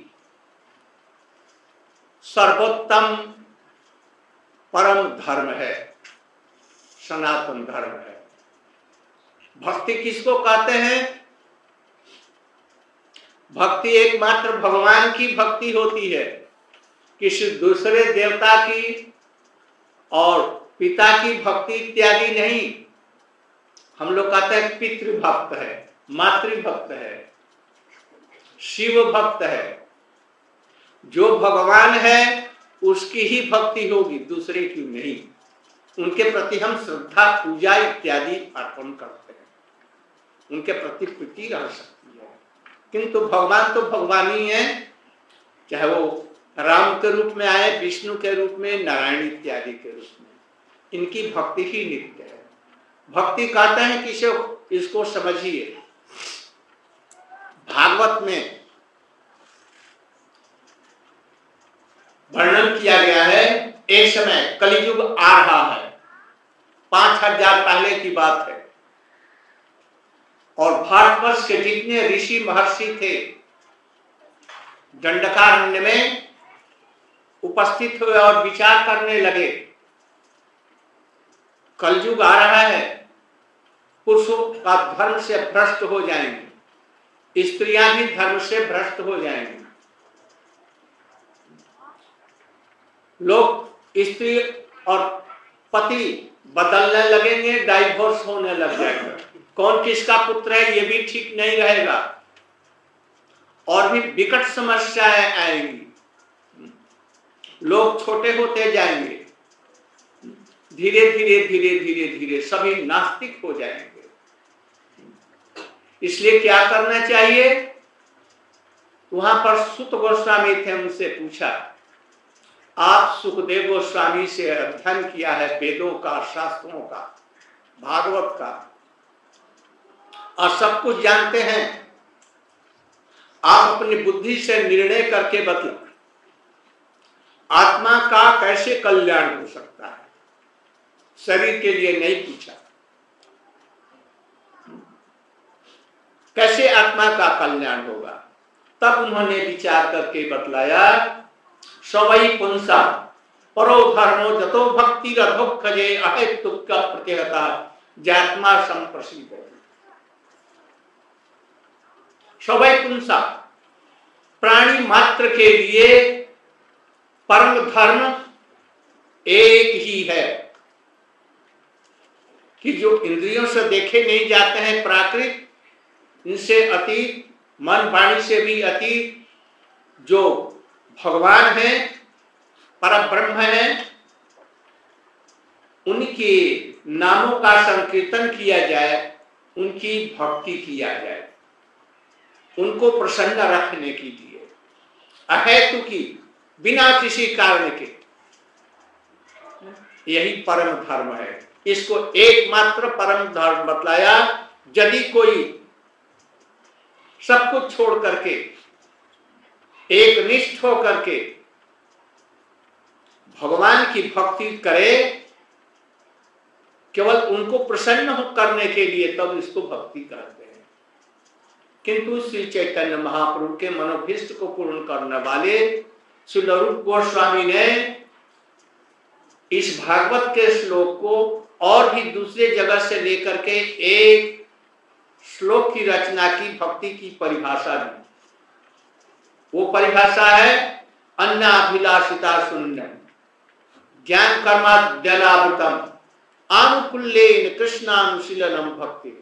सर्वोत्तम परम धर्म है, सनातन धर्म है। भक्ति किसको कहते हैं? भक्ति एकमात्र भगवान की भक्ति होती है, किसी दूसरे देवता की और पिता की भक्ति इत्यादि नहीं। हम लोग कहते हैं पितृभक्त है, मातृभक्त है, शिव भक्त है, जो भगवान है उसकी ही भक्ति होगी, दूसरे की नहीं। उनके प्रति हम श्रद्धा पूजा इत्यादि अर्पण करते हैं, उनके प्रति प्रीति रह सकती है, किंतु भगवान तो भगवान ही है, चाहे वो राम के रूप में आए, विष्णु के रूप में, नारायण इत्यादि के रूप में, इनकी भक्ति ही नित्य है। भक्ति कहते हैं कि इसको समझिए, भागवत में वर्णन किया गया है, एक समय कलियुग आ रहा है, पांच हजार पहले की बात है, और भारतवर्ष के जितने ऋषि महर्षि थे दंडकारण्य में उपस्थित हुए और विचार करने लगे, कलयुग आ रहा है, पुरुषों का धर्म से भ्रष्ट हो जाएंगे, स्त्रियां भी धर्म से भ्रष्ट हो जाएंगी, लोग स्त्री और पति बदलने लगेंगे, डाइवोर्स होने लग जाएगा, कौन किसका पुत्र है ये भी ठीक नहीं रहेगा, और भी विकट समस्याएं आएंगी, लोग छोटे होते जाएंगे, धीरे धीरे धीरे धीरे धीरे सभी नास्तिक हो जाएंगे। इसलिए क्या करना चाहिए? वहां पर सुत गोस्वामी थे, उनसे पूछा, आप सुखदेव गोस्वामी से अध्ययन किया है वेदों का, शास्त्रों का, भागवत का, और सब कुछ जानते हैं, आप अपनी बुद्धि से निर्णय करके बतलाओ, आत्मा का कैसे कल्याण हो सकता है? शरीर के लिए नहीं पूछा, कैसे आत्मा का कल्याण होगा? तब उन्होंने विचार करके बतलाया, सवै पुंसा परो धर्मो जतो भक्ति रधोखजे अहेतुक का प्रत्यहता जात्मा संप्रसिद्ध। सवै पुंसा, प्राणी मात्र के लिए परम धर्म एक ही है कि जो इंद्रियों से देखे नहीं जाते हैं, प्राकृत, इनसे अतीत, मन वाणी से भी अतीत, जो भगवान है, परब्रह्म है, उनके नामों का संकीर्तन किया जाए, उनकी भक्ति किया जाए, उनको प्रसन्न रखने के लिए, अहेतु की, बिना किसी कारण के, यही परम धर्म है। इसको एकमात्र परम धर्म बतलाया। यदि कोई सब कुछ छोड़ करके, एक निष्ठ हो करके भगवान की भक्ति करे, केवल उनको प्रसन्न करने के लिए, तब इसको भक्ति कहते हैं। किंतु श्री चैतन्य महाप्रभु के मनोभीष्ट को पूर्ण करने वाले श्री रूप गोस्वामी ने इस भागवत के श्लोक को और भी दूसरे जगह से लेकर के एक श्लोक की रचना की, भक्ति की परिभाषा दी। वो परिभाषा है अन्नाभिलाषिता शून्यम ज्ञान कर्माद्यनावृतम आनुकूल्येन कृष्णानुशीलनम भक्ति।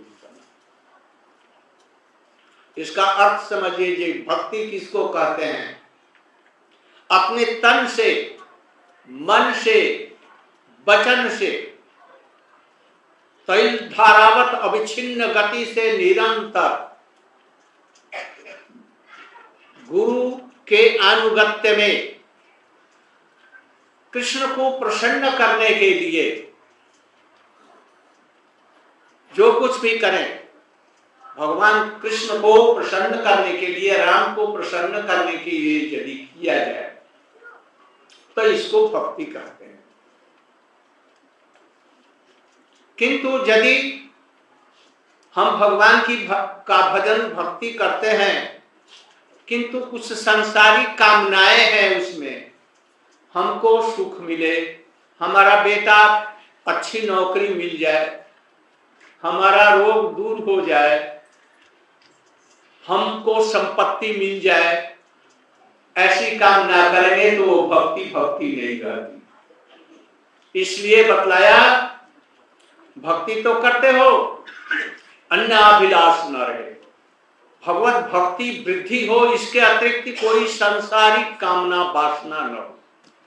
इसका अर्थ समझिए जी, भक्ति किसको कहते हैं? अपने तन से, मन से, वचन से, तैल धारावत अविच्छिन्न गति से निरंतर गुरु के अनुगत्य में कृष्ण को प्रसन्न करने के लिए जो कुछ भी करें, भगवान कृष्ण को प्रसन्न करने के लिए, राम को प्रसन्न करने के लिए यदि किया जाए तो इसको भक्ति कहते हैं। किंतु यदि हम भगवान की का भजन भक्ति करते हैं, किंतु कुछ संसारिक कामनाएं हैं उसमें, हमको सुख मिले, हमारा बेटा अच्छी नौकरी मिल जाए, हमारा रोग दूर हो जाए, हमको संपत्ति मिल जाए, ऐसी कामना करेंगे तो वो भक्ति भक्ति नहीं करती। इसलिए बतलाया, भक्ति तो करते हो, अन्नाभिलाष न रहे, भगवत भक्ति वृद्धि हो, इसके अतिरिक्त कोई सांसारिक कामना वासना न हो।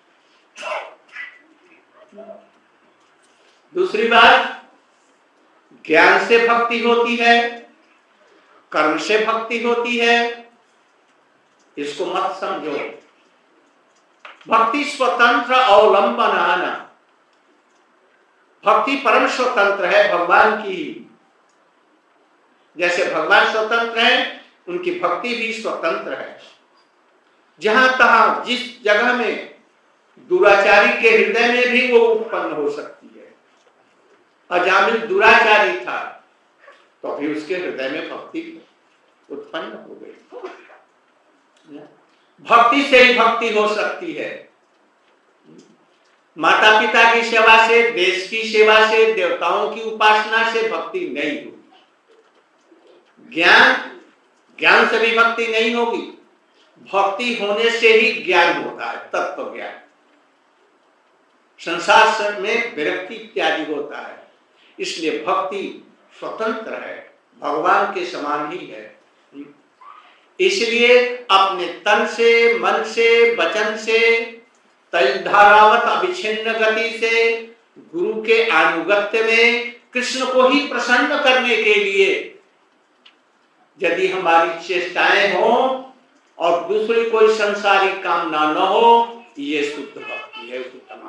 दूसरी बात, ज्ञान से भक्ति होती है, कर्म से भक्ति होती है, इसको मत समझो। भक्ति स्वतंत्र अवलंबना, भक्ति परम स्वतंत्र है भगवान की। जैसे भगवान स्वतंत्र हैं, उनकी भक्ति भी स्वतंत्र है। जहां तहां जिस जगह में दुराचारी के हृदय में भी वो उत्पन्न हो सकती है। अजामिल दुराचारी था तो भी उसके हृदय में भक्ति उत्पन्न हो गई। भक्ति से ही भक्ति हो सकती है। माता पिता की सेवा से, देश की सेवा से, देवताओं की उपासना से भक्ति नहीं होगी। ज्ञान ज्ञान से भी भक्ति नहीं होगी। भक्ति होने से ही ज्ञान होता है, तत्व ज्ञान। संसार में विरक्ति इत्यादि होता है। इसलिए भक्ति स्वतंत्र है, भगवान के समान ही है। इसलिए अपने तन से, मन से, वचन से, तैलधारावत अविच्छिन्न गति से, गुरु के अनुगत्य में कृष्ण को ही प्रसन्न करने के लिए यदि हमारी चेष्टाएं हो और दूसरी कोई संसारिक कामना न हो, ये शुद्ध भक्ति है, उत्तम।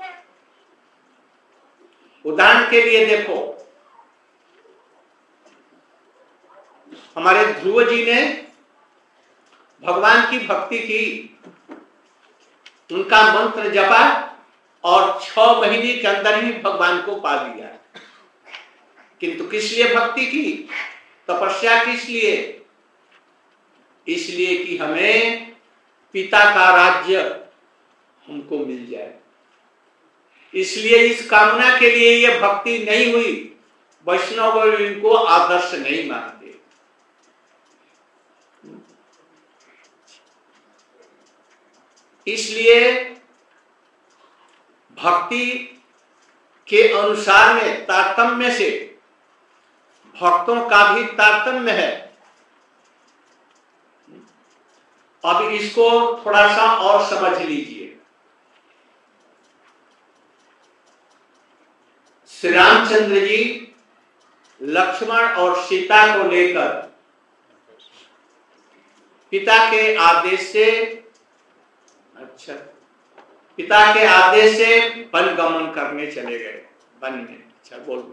उदाहरण के लिए देखो, हमारे ध्रुव जी ने भगवान की भक्ति की, उनका मंत्र जपा और छह महीने के अंदर ही भगवान को पा लिया। किंतु किस लिए भक्ति की, तपस्या किस लिए? इसलिए कि हमें पिता का राज्य हमको मिल जाए। इसलिए इस कामना के लिए ये भक्ति नहीं हुई। वैष्णव इनको आदर्श नहीं मानते। इसलिए भक्ति के अनुसार में तारतम्य से भक्तों का भी तारतम्य है। अब इसको थोड़ा सा और समझ लीजिए। श्री रामचंद्र जी लक्ष्मण और सीता को लेकर पिता के आदेश से अच्छा पिता के आदेश से वन गमन करने चले गए, वन में। अच्छा बोलो।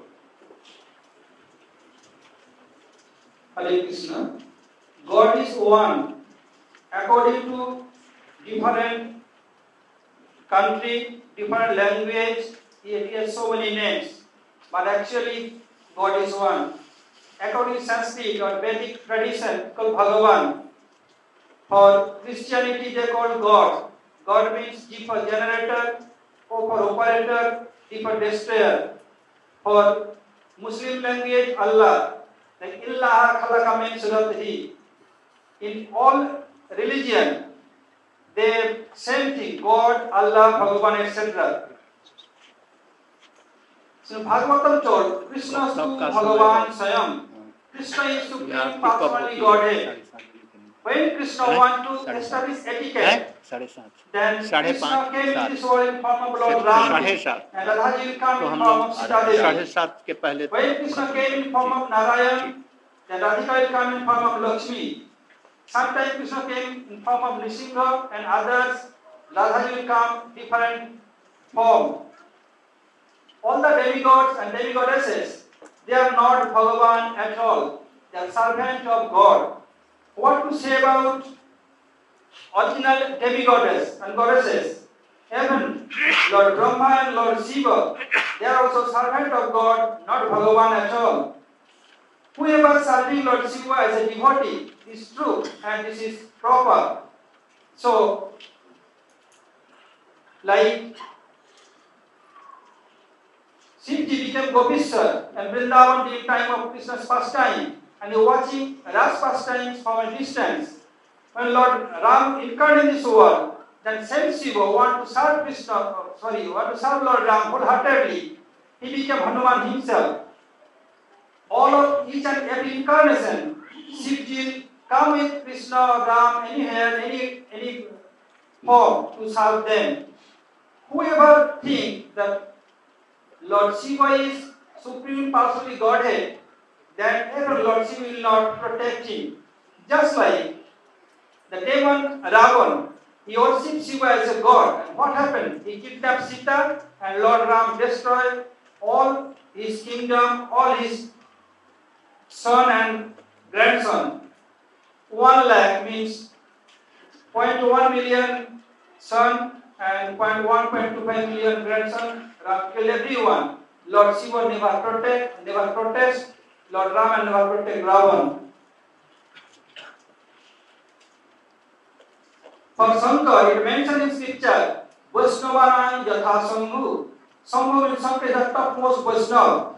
Hare Krishna. God is one. According to different country, different language, he has so many names. But actually, God is one. According to Sanskrit or Vedic tradition, called Bhagavan. For Christianity, they call God. God means G for generator, O for operator, D for destroyer. For Muslim language, Allah. Like Illah khalaqa min suratihi. In all religion, they same thing. God, Allah, Bhagavan, et cetera. So Bhagavatam told Krishna is Bhagavan Swayam. Krishna is supreme personally Godhead. When Krishna want to establish etiquette, then Krishna came in this world in form of Lord Ram, and Radhaji will come in form of Sita Devi. When Krishna came in form of Narayan, then Radhika will come in form of Lakshmi. Sometimes Krishna came in form of Nrsimha, and others Radhaji will come different form. All the demigods and demigodesses, they are not Bhagavan at all. They are servants of God. What to say about original demigoddess and goddesses? Even Lord Brahma and Lord Shiva, they are also servants of God, not Bhagavan at all. Whoever serving Lord Shiva as a devotee is true and this is proper. So, like Shivji became Gopishwar and Vrindavan during time of Krishna's pastime, and you watching Ras pastimes from a distance. When Lord Ram incarnate in this world, then same Shiva want to serve Krishna, sorry, want to serve Lord Ram wholeheartedly. He became Hanuman himself. All of each and every incarnation, Shivji come with Krishna or Ram, anywhere, any any form to serve them. Whoever think that Lord Shiva is supreme personally Godhead, then ever Lord Shiva will not protect him. Just like the demon Ravan, he worshipped Shiva as a god. And what happened? He kidnapped Sita, and Lord Ram destroyed all his kingdom, all his son and grandson. One lakh means zero point one million son and zero point one point two five million grandson. Ram killed everyone. Lord Shiva never protect, never protest. Lord Rama never protect Ravan. For Shankar, it mentioned in scripture, Vaishnavana yatha Sambhu. Sambhu means Shankar is the topmost Vaishnava.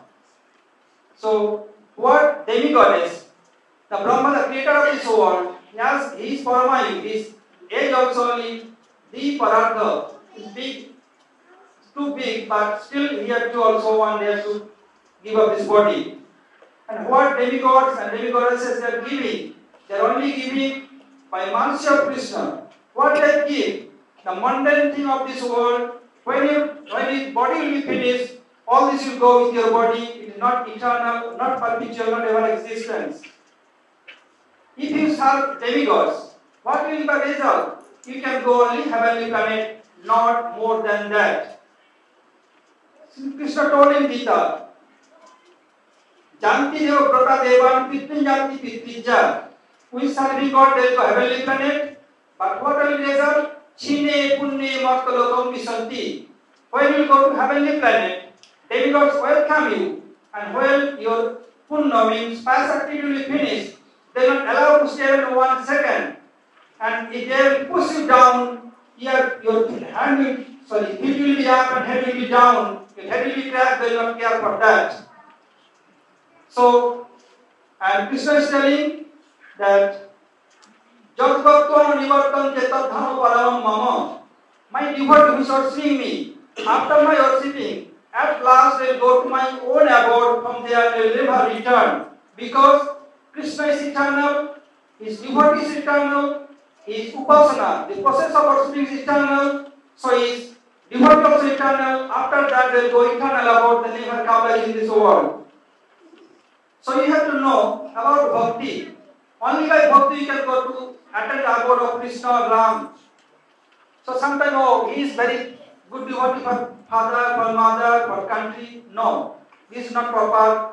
So, what demigoddess, the Brahma, the creator of this world, yes, he is Paramayu, his age also only, the Paradha is big, too big, but still he had to also one day to give up his body. And what demigods and demigoddesses they are giving, they are only giving by mercy of Krishna. What they give, the mundane thing of this world, when you, when his body will be finished, all this will go with your body. It is not eternal, not perpetual, not ever existence. If you serve demigods, what will be the result? You can go only heavenly planet, not more than that. Krishna told in Gita, Janti deva brata devan pittin janti pittija. We serve God, they will go heavenly planet. But what will be the result? Chine punne matkalokam visanti. When you go to heavenly planet, demigods welcome you, and when your punna means past activity will be finished, they are not allowed to stay even one second. And if they will push you down, your, your hand will, sorry, feet will be up and head will be down. Your head will be cracked, they will not care for that. So, and Krishna is telling that Jat bhakta nivartan jetad dhano paramam mama. My devotee who is worshipping me, after my worshipping, at last they will go to my own abode, from there they will never return. Because Krishna is eternal, his devotee is eternal, his upasana, the process of worshipping is eternal, so his devotee also eternal. After that they will go eternal abode, they never come back in this world. So you have to know about bhakti. Only by bhakti you can go to attend the abode of Krishna or Ram. So sometimes, oh, he is very good devotee for father, for mother, for country. No, this is not proper.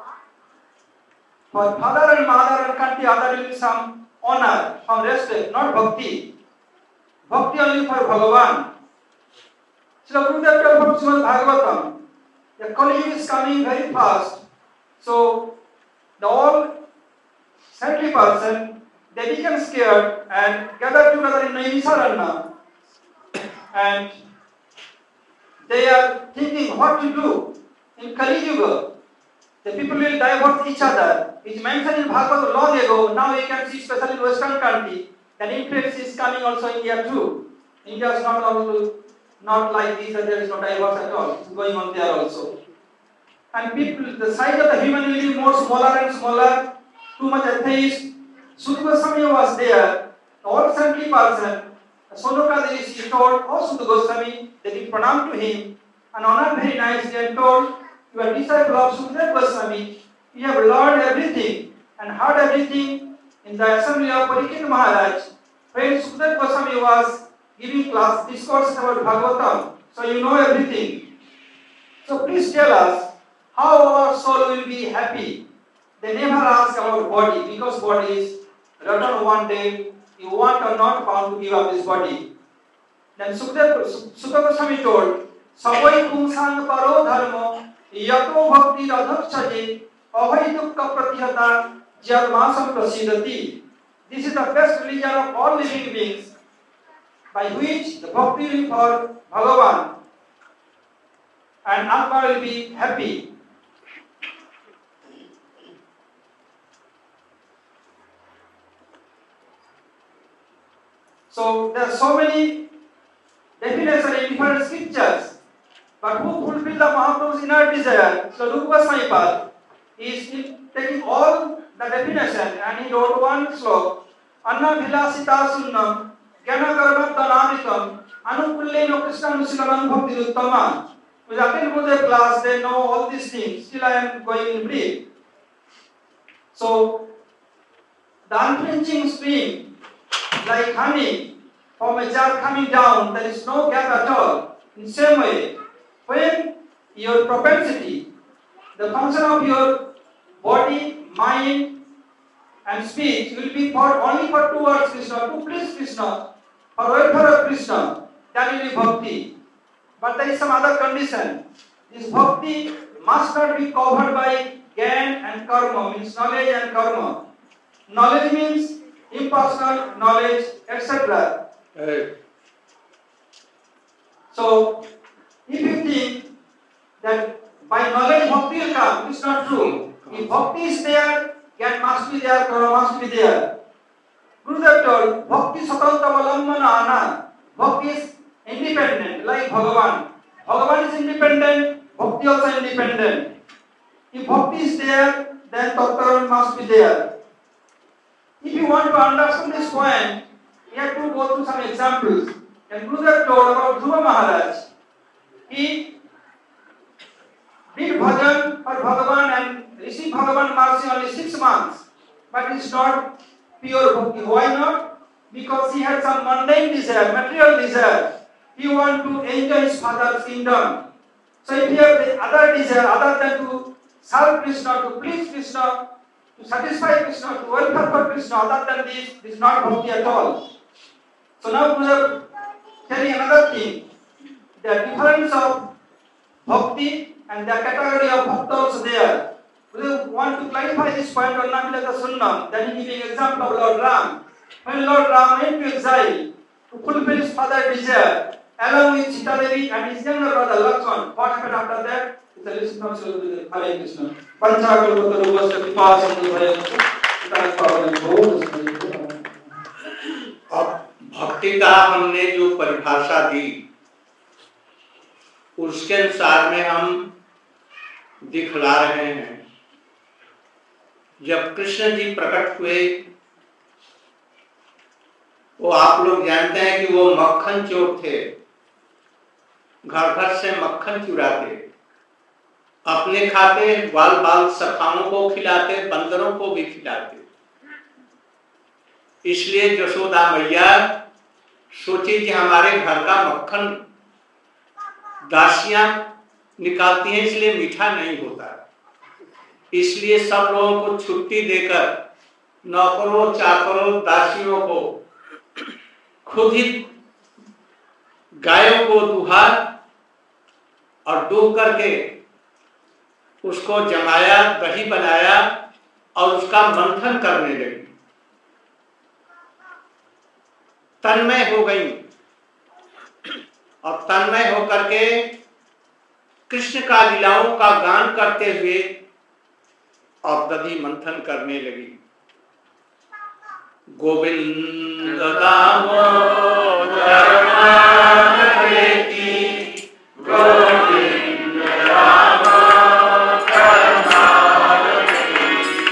For father and mother and country, other will be some honor, some respect, not bhakti. Bhakti only for Bhagavan. Srila Gurudev told from Srimad Bhagavatam, the Kali Yuga is coming very fast. So, the all saintly person, they become scared and gather together in Naimisarana, and they are thinking what to do. In Kali Yuga, the people will divorce each other. It's mentioned in Bhagavad long ago. Now you can see, especially in Western country, that influence is coming also in India too. India is not also not like this, that there is no divorce at all. It's going on there also. And people, the size of the human will be more smaller and smaller. Too much atheist. Sudha Goswami was there, the old saintly person. Sonuka Devi told, oh Sudha Goswami, they did pranam to him, and honored very nicely and told, you are disciple of Sudha Goswami, you have learned everything and heard everything in the assembly of Parikshit Maharaj, when Sudha Goswami was giving class discourse about Bhagavatam, so you know everything. So please tell us how our soul will be happy. They never ask about body, because body is return one day, you want or not bound to give up this body. Then Sukadeva Goswami told, Savai Kumsang Paro Dharma, Yato Bhakti Radhakshaje, Avai Dukka Pratihata, Jadmasam Prasidati. This is the best religion of all living beings, by which the bhakti will for Bhagavan, and Atma will be happy. So there are so many definitions in different scriptures, but who fulfill the Mahaprabhu's inner desire? So Rupa Goswami is taking all the the definition, and he wrote one slok, Anna Vilasita Sunnam, Gyana Karma Dhanamritam, Anukulleno Krishna Nusilaman Bhakti Uttama. With attend Gurudev class, they know all these things. Still I am going in brief. So, the unflinching stream, like honey, from a jar coming down, there is no gap at all. In the same way, when your propensity, the function of your body, mind, and speech will be for only for towards Krishna, to please Krishna, for welfare of Krishna, that will be bhakti. But there is some other condition. This bhakti must not be covered by gyan and karma, means knowledge and karma. Knowledge means impersonal knowledge, et cetera. Hey. So, if you think that by knowledge bhakti will come, it is not true. If bhakti is there, gyan must be there, karma must be there. Gurudev told, bhakti satanta valambana ana. Bhakti is independent, like Bhagavan. Bhagavan is independent, bhakti also independent. If bhakti is there, then tattva must be there. If you want to understand this point, we have to go through some examples. And Gurudev told about Dhruva Maharaj. He did bhajan for Bhagavan and received Bhagavan mercy only six months. But it is not pure bhakti. Why not? Because he had some mundane desire, material desire. He wanted to enjoy his father's kingdom. So if you have the other desire other than to serve Krishna, to please Krishna, to satisfy Krishna, to welfare for Krishna, other than this, this is not bhakti at all. So now we are telling another thing. The difference of bhakti and the category of bhakta also there. We want to clarify this point on Namilata Sunnam. Then he giving example of Lord Ram. When Lord Ram went to exile to fulfill his father's desire, along with Sita Devi and his younger brother Lakshman, what happened after that? It's a listen from Sri Gurudev. Hare Krishna. Panchakalpata Rupasya Vipasya अब भक्ति का हमने जो परिभाषा दी उसके अनुसार में हम दिखला रहे हैं। जब कृष्ण जी प्रकट हुए, वो आप लोग जानते हैं कि वो मक्खन चोर थे, घर घर से मक्खन चुराते, अपने खाते, बाल बाल सखाओं को खिलाते, बंदरों को भी खिलाते। इसलिए यशोदा मैया सोची कि हमारे घर का मक्खन दासियां निकालती हैं, इसलिए मीठा नहीं होता। इसलिए सब लोगों को छुट्टी देकर नौकरों, चाकरों, दासियों को खुद ही गायों को दुहा और दूह करके उसको जमाया, दही बनाया और उसका मंथन करने लगी। तन्मय हो गई और तन्मय होकर के कृष्ण का लीलाओं का गान करते हुए और दधी मंथन करने लगी। गोविंद दामोदर माधवेति गोविंद दामोदर माधवेति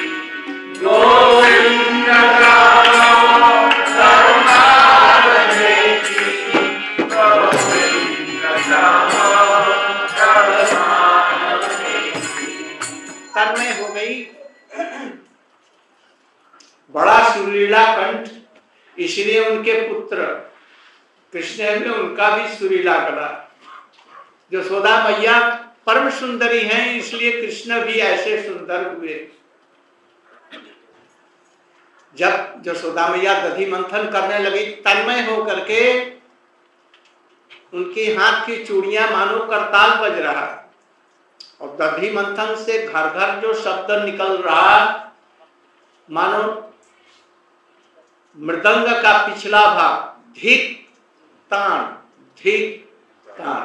गोविंद दामोदर माधवेति गोविंद दामोदर माधवेति। तन्मय हो गई, बड़ा सुरीला कंठ, इसलिए उनके पुत्र कृष्ण में उनका भी सुरीला गला। यशोदा मैया परम सुंदरी हैं, इसलिए कृष्ण भी ऐसे सुंदर हुए। जब यशोदा मैया दधी मंथन करने लगी, तन्मय हो करके उनके हाथ की चूड़ियां मानो करताल बज रहा और दधी मंथन से घर घर जो शब्द निकल रहा मानो मृदंग का पिछला भाग, धिक तान धिक तान।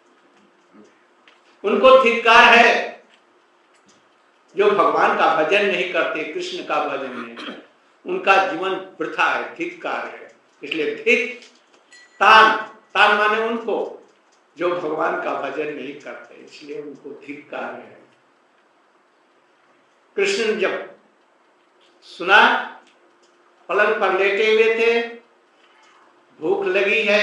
उनको धिक्कार है जो भगवान का भजन नहीं करते, कृष्ण का भजन नहीं करते, उनका जीवन वृथा है, धिक्कार है। इसलिए धिक तान, तान माने उनको जो भगवान का भजन नहीं करते, इसलिए उनको धिक्कार है। कृष्ण जब सुना, पलंग पर लेटे हुए थे, भूख लगी है,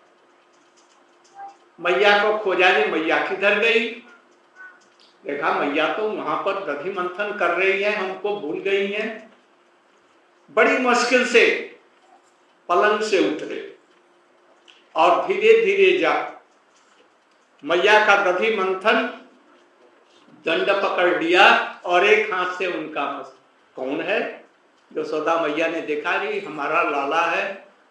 मैया को खोजा जे मैया किधर गई। देखा मैया तो वहां पर दधि मंथन कर रही है, हमको भूल गई है। बड़ी मुश्किल से पलंग से उतरे और धीरे धीरे जा मैया का दधि मंथन दंड पकड़ लिया और एक हाथ से उनका मस्त। कौन है? यशोदा मैया ने देखा, जी हमारा लाला है,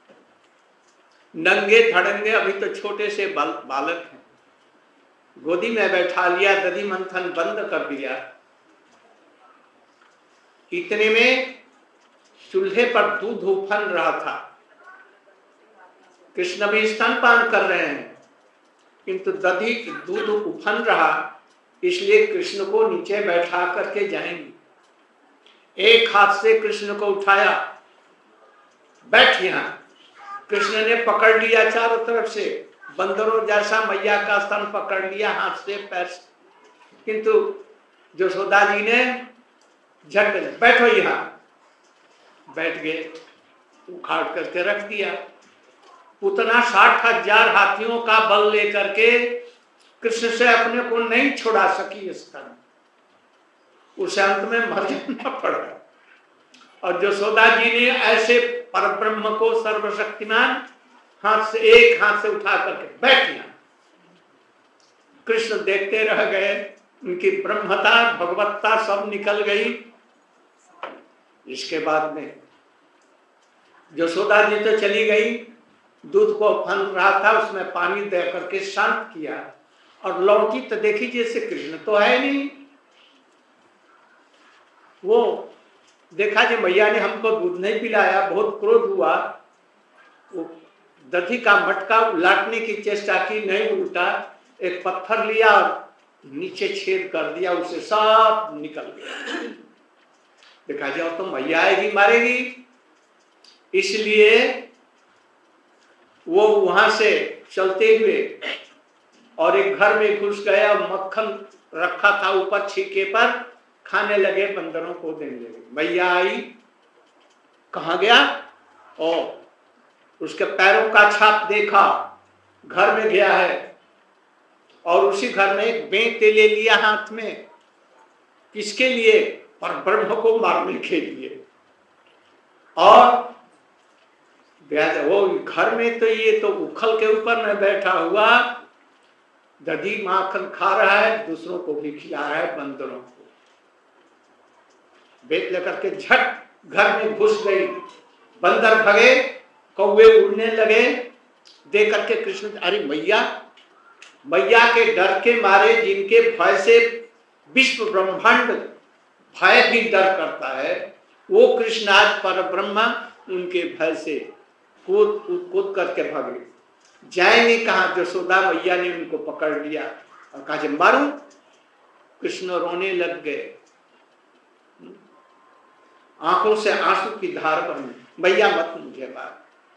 नंगे धड़ंगे, अभी तो छोटे से बाल, बालक हैं, गोदी में बैठा लिया, दधि मंथन बंद कर दिया। इतने में चूल्हे पर दूध उफन रहा था, कृष्ण भी स्तनपान कर रहे हैं, किंतु दधि दूध उफन रहा, इसलिए कृष्ण को नीचे बैठा करके जाएंगे। एक हाथ से कृष्ण को उठाया, बैठ यहां। कृष्ण ने पकड़ लिया चारों तरफ से, बंदरों जैसा मैया का स्तन पकड़ लिया हाथ से पैर से, किंतु यशोदा जी ने झट बैठो यहां, बैठ गए, उखाड़ करके रख दिया। उतना साठ हजार हाथियों का बल लेकर के कृष्ण से अपने को नहीं छुड़ा सकी स्तन, उसे अंत में मर जाना पड़ा। और यशोदा जी ने ऐसे परब्रह्म को सर्वशक्तिमान हाथ से एक हाथ से उठा करके बैठ गया। कृष्ण देखते रह गए, उनकी ब्रह्मता भगवत्ता सब निकल गई। इसके बाद में यशोदा जी तो चली गई, दूध को फन रहा था उसमें पानी दे करके शांत किया, और लौटी तो देखी जैसे कृष्ण तो है नहीं। वो देखा जी मैया ने हमको दूध नहीं पिलाया, बहुत क्रोध हुआ, वो दधि का मटका उलाटने की चेष्टा की, नहीं उल्टा, एक पत्थर लिया और नीचे छेद कर दिया, उसे सब निकल गया। देखा जाओ तो मैया आएगी मारेगी, इसलिए वो वहां से चलते हुए और एक घर में घुस गया, मक्खन रखा था ऊपर छीके पर, खाने लगे, बंदरों को देने लगे। मैया आई, कहाँ गया? और उसके पैरों का छाप देखा, घर में गया है, और उसी घर में एक बेंते ले लिया हाथ में। किसके लिए? पर ब्रह्म को मारने के लिए। और वो घर में तो ये तो उखल के ऊपर में बैठा हुआ, दधी माखन खा रहा है, दूसरों को भी खिला रहा है, बंदरों को। बेत लेकर के झट घर में घुस गई, बंदर भगे, कौवे उड़ने लगे। देख करके कृष्ण, अरे मैया, मैया के डर के मारे, जिनके भय से विश्व ब्रह्मांड भय भी डर करता है, वो कृष्ण आज पर ब्रह्मा उनके भय से कूद कूद करके भागे। जाएंगे कहाँ? यशोदा मैया ने उनको पकड़ लिया और कहा जब मारूं। कृष्ण रोने लग गए, आंखों से आंसू की धार बनी, मैया मत मुझे मार।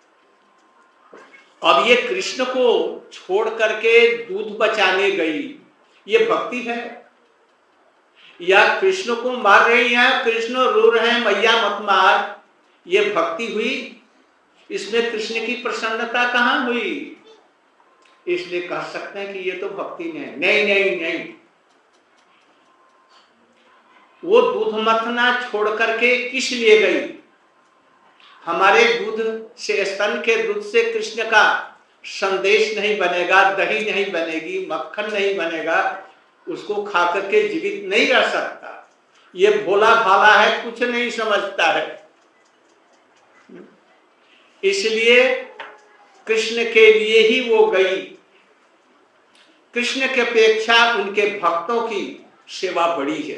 अब ये कृष्ण को छोड़ करके दूध बचाने गई, ये भक्ति है? या कृष्ण को मार रही है, कृष्ण रो रहे हैं मैया मत मार, ये भक्ति हुई? इसमें कृष्ण की प्रसन्नता कहाँ हुई? इसलिए कह सकते हैं कि ये तो भक्ति नहीं। नहीं नहीं नहीं, वो दूध मथना छोड़ करके किस लिए गई? हमारे दूध से, स्तन के दूध से कृष्ण का संदेश नहीं बनेगा, दही नहीं बनेगी, मक्खन नहीं बनेगा, उसको खा करके जीवित नहीं रह सकता। ये भोला भाला है, कुछ नहीं समझता है। इसलिए कृष्ण के लिए ही वो गई। कृष्ण की अपेक्षा उनके भक्तों की सेवा बड़ी है।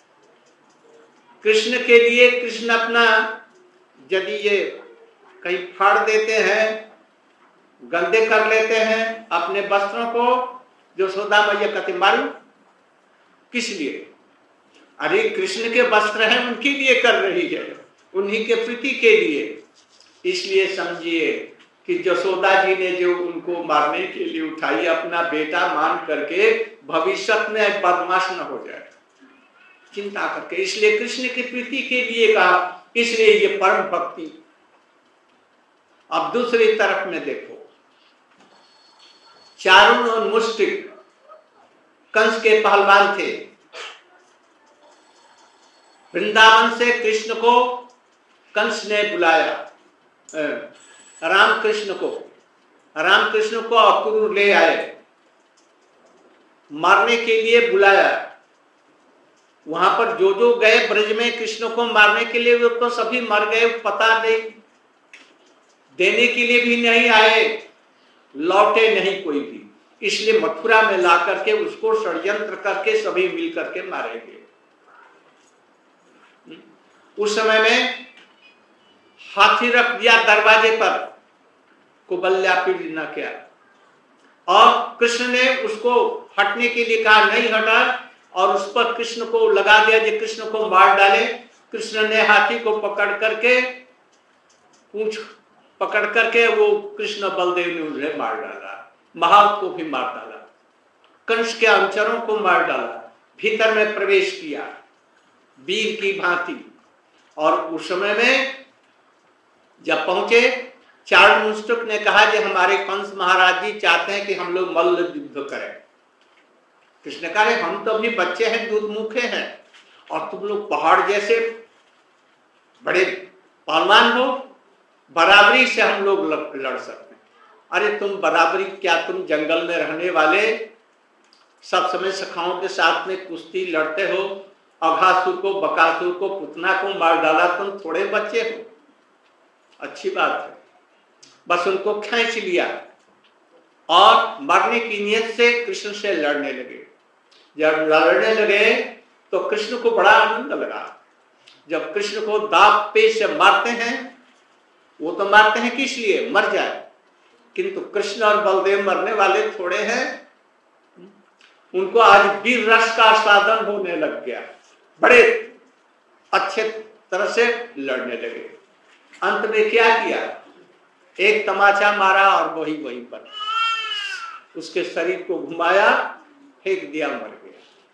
कृष्ण के लिए कृष्ण अपना, यदि ये कहीं फाड़ देते हैं, गंदे कर लेते हैं अपने वस्त्रों को, यशोदा मैया कहते मारू, किस लिए? अरे कृष्ण के वस्त्र हैं, उनके लिए कर रही है, उन्हीं के प्रीति के लिए। इसलिए समझिए कि यशोदा जी ने जो उनको मारने के लिए उठाई, अपना बेटा मान करके, भविष्य में बदमाश न हो जाए। चिंता करके, इसलिए कृष्ण की प्रीति के लिए कहा, इसलिए ये परम भक्ति। अब दूसरी तरफ में देखो, चारुण और मुष्टिक कंस के पहलवान थे। वृंदावन से कृष्ण को कंस ने बुलाया, राम कृष्ण को राम कृष्ण को अक्रूर ले आए, मारने के लिए बुलाया। वहां पर जो जो गए ब्रज में कृष्ण को मारने के लिए, वो तो सभी मर गए, पता नहीं, देने के लिए भी नहीं आए, लौटे नहीं कोई भी। इसलिए मथुरा में ला करके उसको षड्यंत्र करके सभी मिल करके मारेंगे। उस समय में हाथी रख दिया दरवाजे पर, कुबल्या पीड़ न किया, और कृष्ण ने उसको हटने के लिए कहा, नहीं हटा, और उस पर कृष्ण को लगा दिया जो कृष्ण को मार डाले। कृष्ण ने हाथी को पकड़ करके, पूंछ पकड़ करके, वो कृष्ण बलदेव ने उन्हें मार डाला, महाव को भी मार डाला, कंस के अनुचरों को मार डाला, भीतर में प्रवेश किया वीर की भांति। और उस समय में जब पहुंचे, चारण मुष्टिक ने कहा कि हमारे कंस महाराज जी चाहते हैं कि हम लोग मल्ल युद्ध करें। कृष्ण ने कहा, हम तो अभी बच्चे हैं, दूध मुखे हैं, और तुम लोग पहाड़ जैसे बड़े पहलवान हो, बराबरी से हम लोग लड़ सकते हैं। अरे तुम बराबरी क्या, तुम जंगल में रहने वाले सब समय सखाओं के साथ में कुश्ती लड़ते हो, अघासुर को, बकासुर को, पुतना को मार डाला, तुम थोड़े बच्चे हो, अच्छी बात है। बस उनको खींच लिया और मरने की नियत से कृष्ण से लड़ने लगे। जब लड़ने लगे तो कृष्ण को बड़ा आनंद लगा। जब कृष्ण को दांत पे से मारते हैं, वो तो मारते हैं किस लिए, मर जाए, किंतु कृष्ण और बलदेव मरने वाले थोड़े हैं। उनको आज वीर रस का साधन होने लग गया, बड़े अच्छे तरह से लड़ने लगे। अंत में क्या किया, एक तमाचा मारा और वही वहीं पर उसके शरीर को घुमाया, फेंक दिया, मर गया।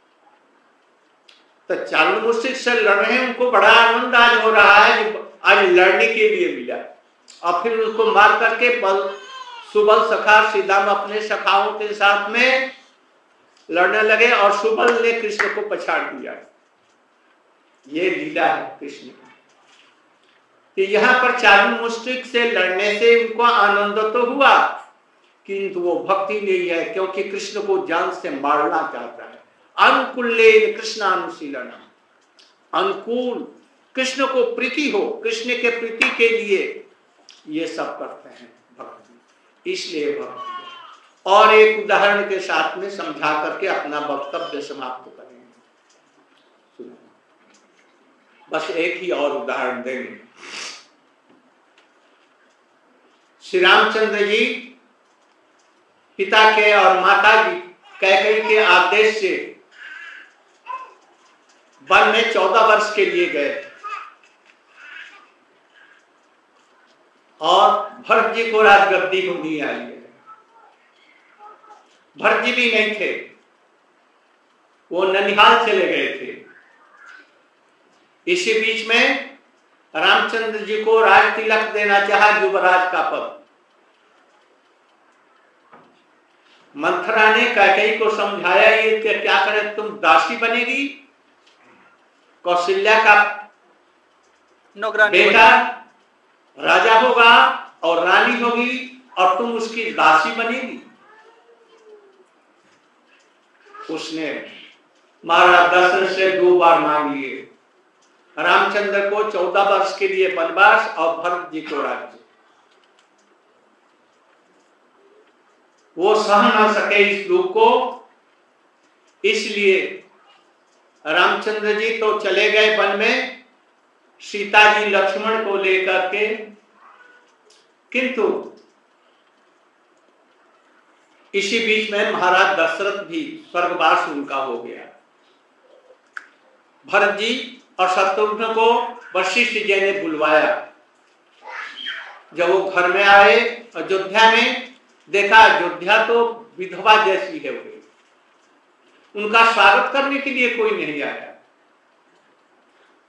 तो चारण मुष्टिक से लड़ रहे हैं, उनको बड़ा आनंद आज हो रहा है, आज लड़ने के लिए मिला। और फिर उसको मार करके बल सुबल सखा सीधाम अपने सखाओं के साथ में लड़ने लगे, और सुबल ने कृष्ण को पछाड़ दिया। ये लीला है कृष्ण की। कि यहाँ पर चारण मुष्टिक से लड़ने से उनको आनंद तो हुआ, किंतु वो भक्ति नहीं है, क्योंकि कृष्ण को जान से मारना चाहता है। अनुकूलेन कृष्णानुशीलन, अनुकूल कृष्ण को प्रीति हो, कृष्ण के प्रीति के लिए ये सब करते हैं भक्ति, इसलिए भक्ति। और एक उदाहरण के साथ में समझा करके अपना वक्तव्य समाप्त करेंगे। सुनो, बस एक ही और उदाहरण देंगे। श्री रामचंद्र जी पिता के और माता जी कैकेयी के आदेश से वन में चौदह वर्ष के लिए गए, और भरत जी को राजगद्दी को दी आई है। भरत जी भी नहीं थे, वो ननिहाल चले गए थे। इसी बीच में रामचंद्र जी को राज तिलक देना चाहा, युवराज का पद। मंथरा ने कैकेयी को समझाया, ये क्या करे, तुम दासी बनेगी, कौशल्या का बेटा राजा होगा और रानी होगी, और तुम उसकी दासी बनेगी। उसने महाराज दशरथ से दो बार मांग लिए, रामचंद्र को चौदह वर्ष के लिए वनवास और भरत जी को राज्य। वो सह न सके इस दुख को, इसलिए रामचंद्र जी तो चले गए वन में सीता जी लक्ष्मण को लेकर के, किंतु इसी बीच में महाराज दशरथ भी स्वर्गवास उनका हो गया। भरत जी और शत्रुघ्न को वशिष्ठ जी ने बुलवाया। जब वो घर में आए अयोध्या में, देखा अयोध्या तो विधवा जैसी है, हुई उनका स्वागत करने के लिए कोई नहीं आया।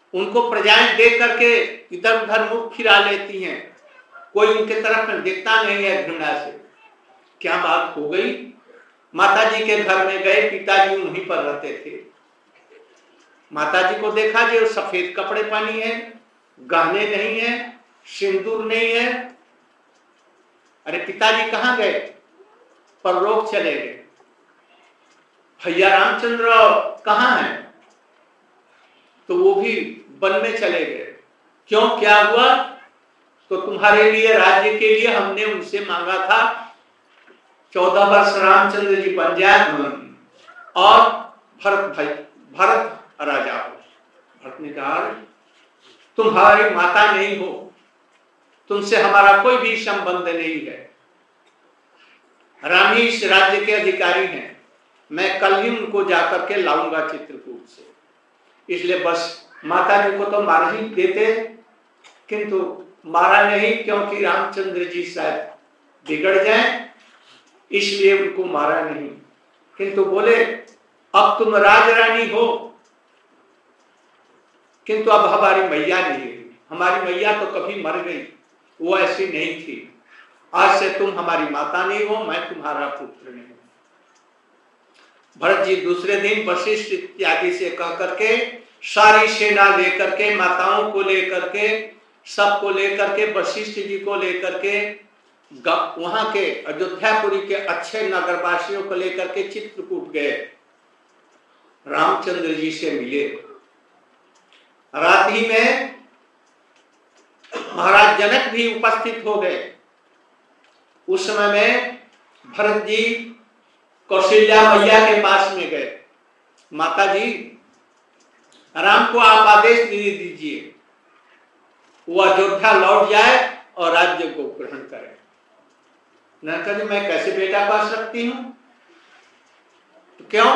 उनको प्रजाएं देख करके इधर उधर मुख फिरा लेती हैं, कोई उनके तरफ में देखता नहीं है घृणा से। क्या बात हो गई? माताजी के घर में गए, पिताजी वहीं पर रहते थे। माताजी को देखा जो सफेद कपड़े पहनी है, गहने नहीं है, सिंदूर नहीं है। अरे पिताजी कहाँ गए? परलोक चले गए। भैया रामचंद्र कहाँ हैं? तो वो भी वन में चले गए। क्यों, क्या हुआ? तो तुम्हारे लिए, राज्य के लिए हमने उनसे मांगा था चौदह वर्ष रामचंद्र जी बन जाए और भरत भाई भरत राजा हो। भरत ने कहा तुम हमारी माता नहीं हो, तुमसे हमारा कोई भी संबंध नहीं है। राम ही इस राज्य के अधिकारी हैं, मैं कल ही उनको जाकर के लाऊंगा चित्रकूट से। इसलिए बस माता जी को तो मार ही देते, किंतु मारा नहीं, क्योंकि रामचंद्र जी शायद बिगड़ जाएं, इसलिए उनको मारा नहीं। किंतु बोले अब तुम राजरानी हो, किंतु अब हमारी मैया नहीं रही। हमारी मैया तो कभी मर गई, वो ऐसी नहीं थी। आज से तुम हमारी माता नहीं हो, मैं तुम्हारा पुत्र नहीं हूं। भरत जी दूसरे दिन वशिष्ठ इत्यादि से कह करके सारी सेना लेकर के, माताओं को लेकर के, सबको लेकर के, वशिष्ठ जी को लेकर के, वहां के अयोध्यापुरी के अच्छे नगरवासियों को लेकर के चित्रकूट गए। रामचंद्र जी से मिले। रात ही में महाराज जनक भी उपस्थित हो गए। उस समय में भरत जी कौशल्या मैया के पास में गए। माता जी, राम को आप आदेश दे दीजिए, वो अयोध्या लौट जाए और राज्य को ग्रहण करे। नरका जी, मैं कैसे बेटा कर सकती हूं? तो क्यों?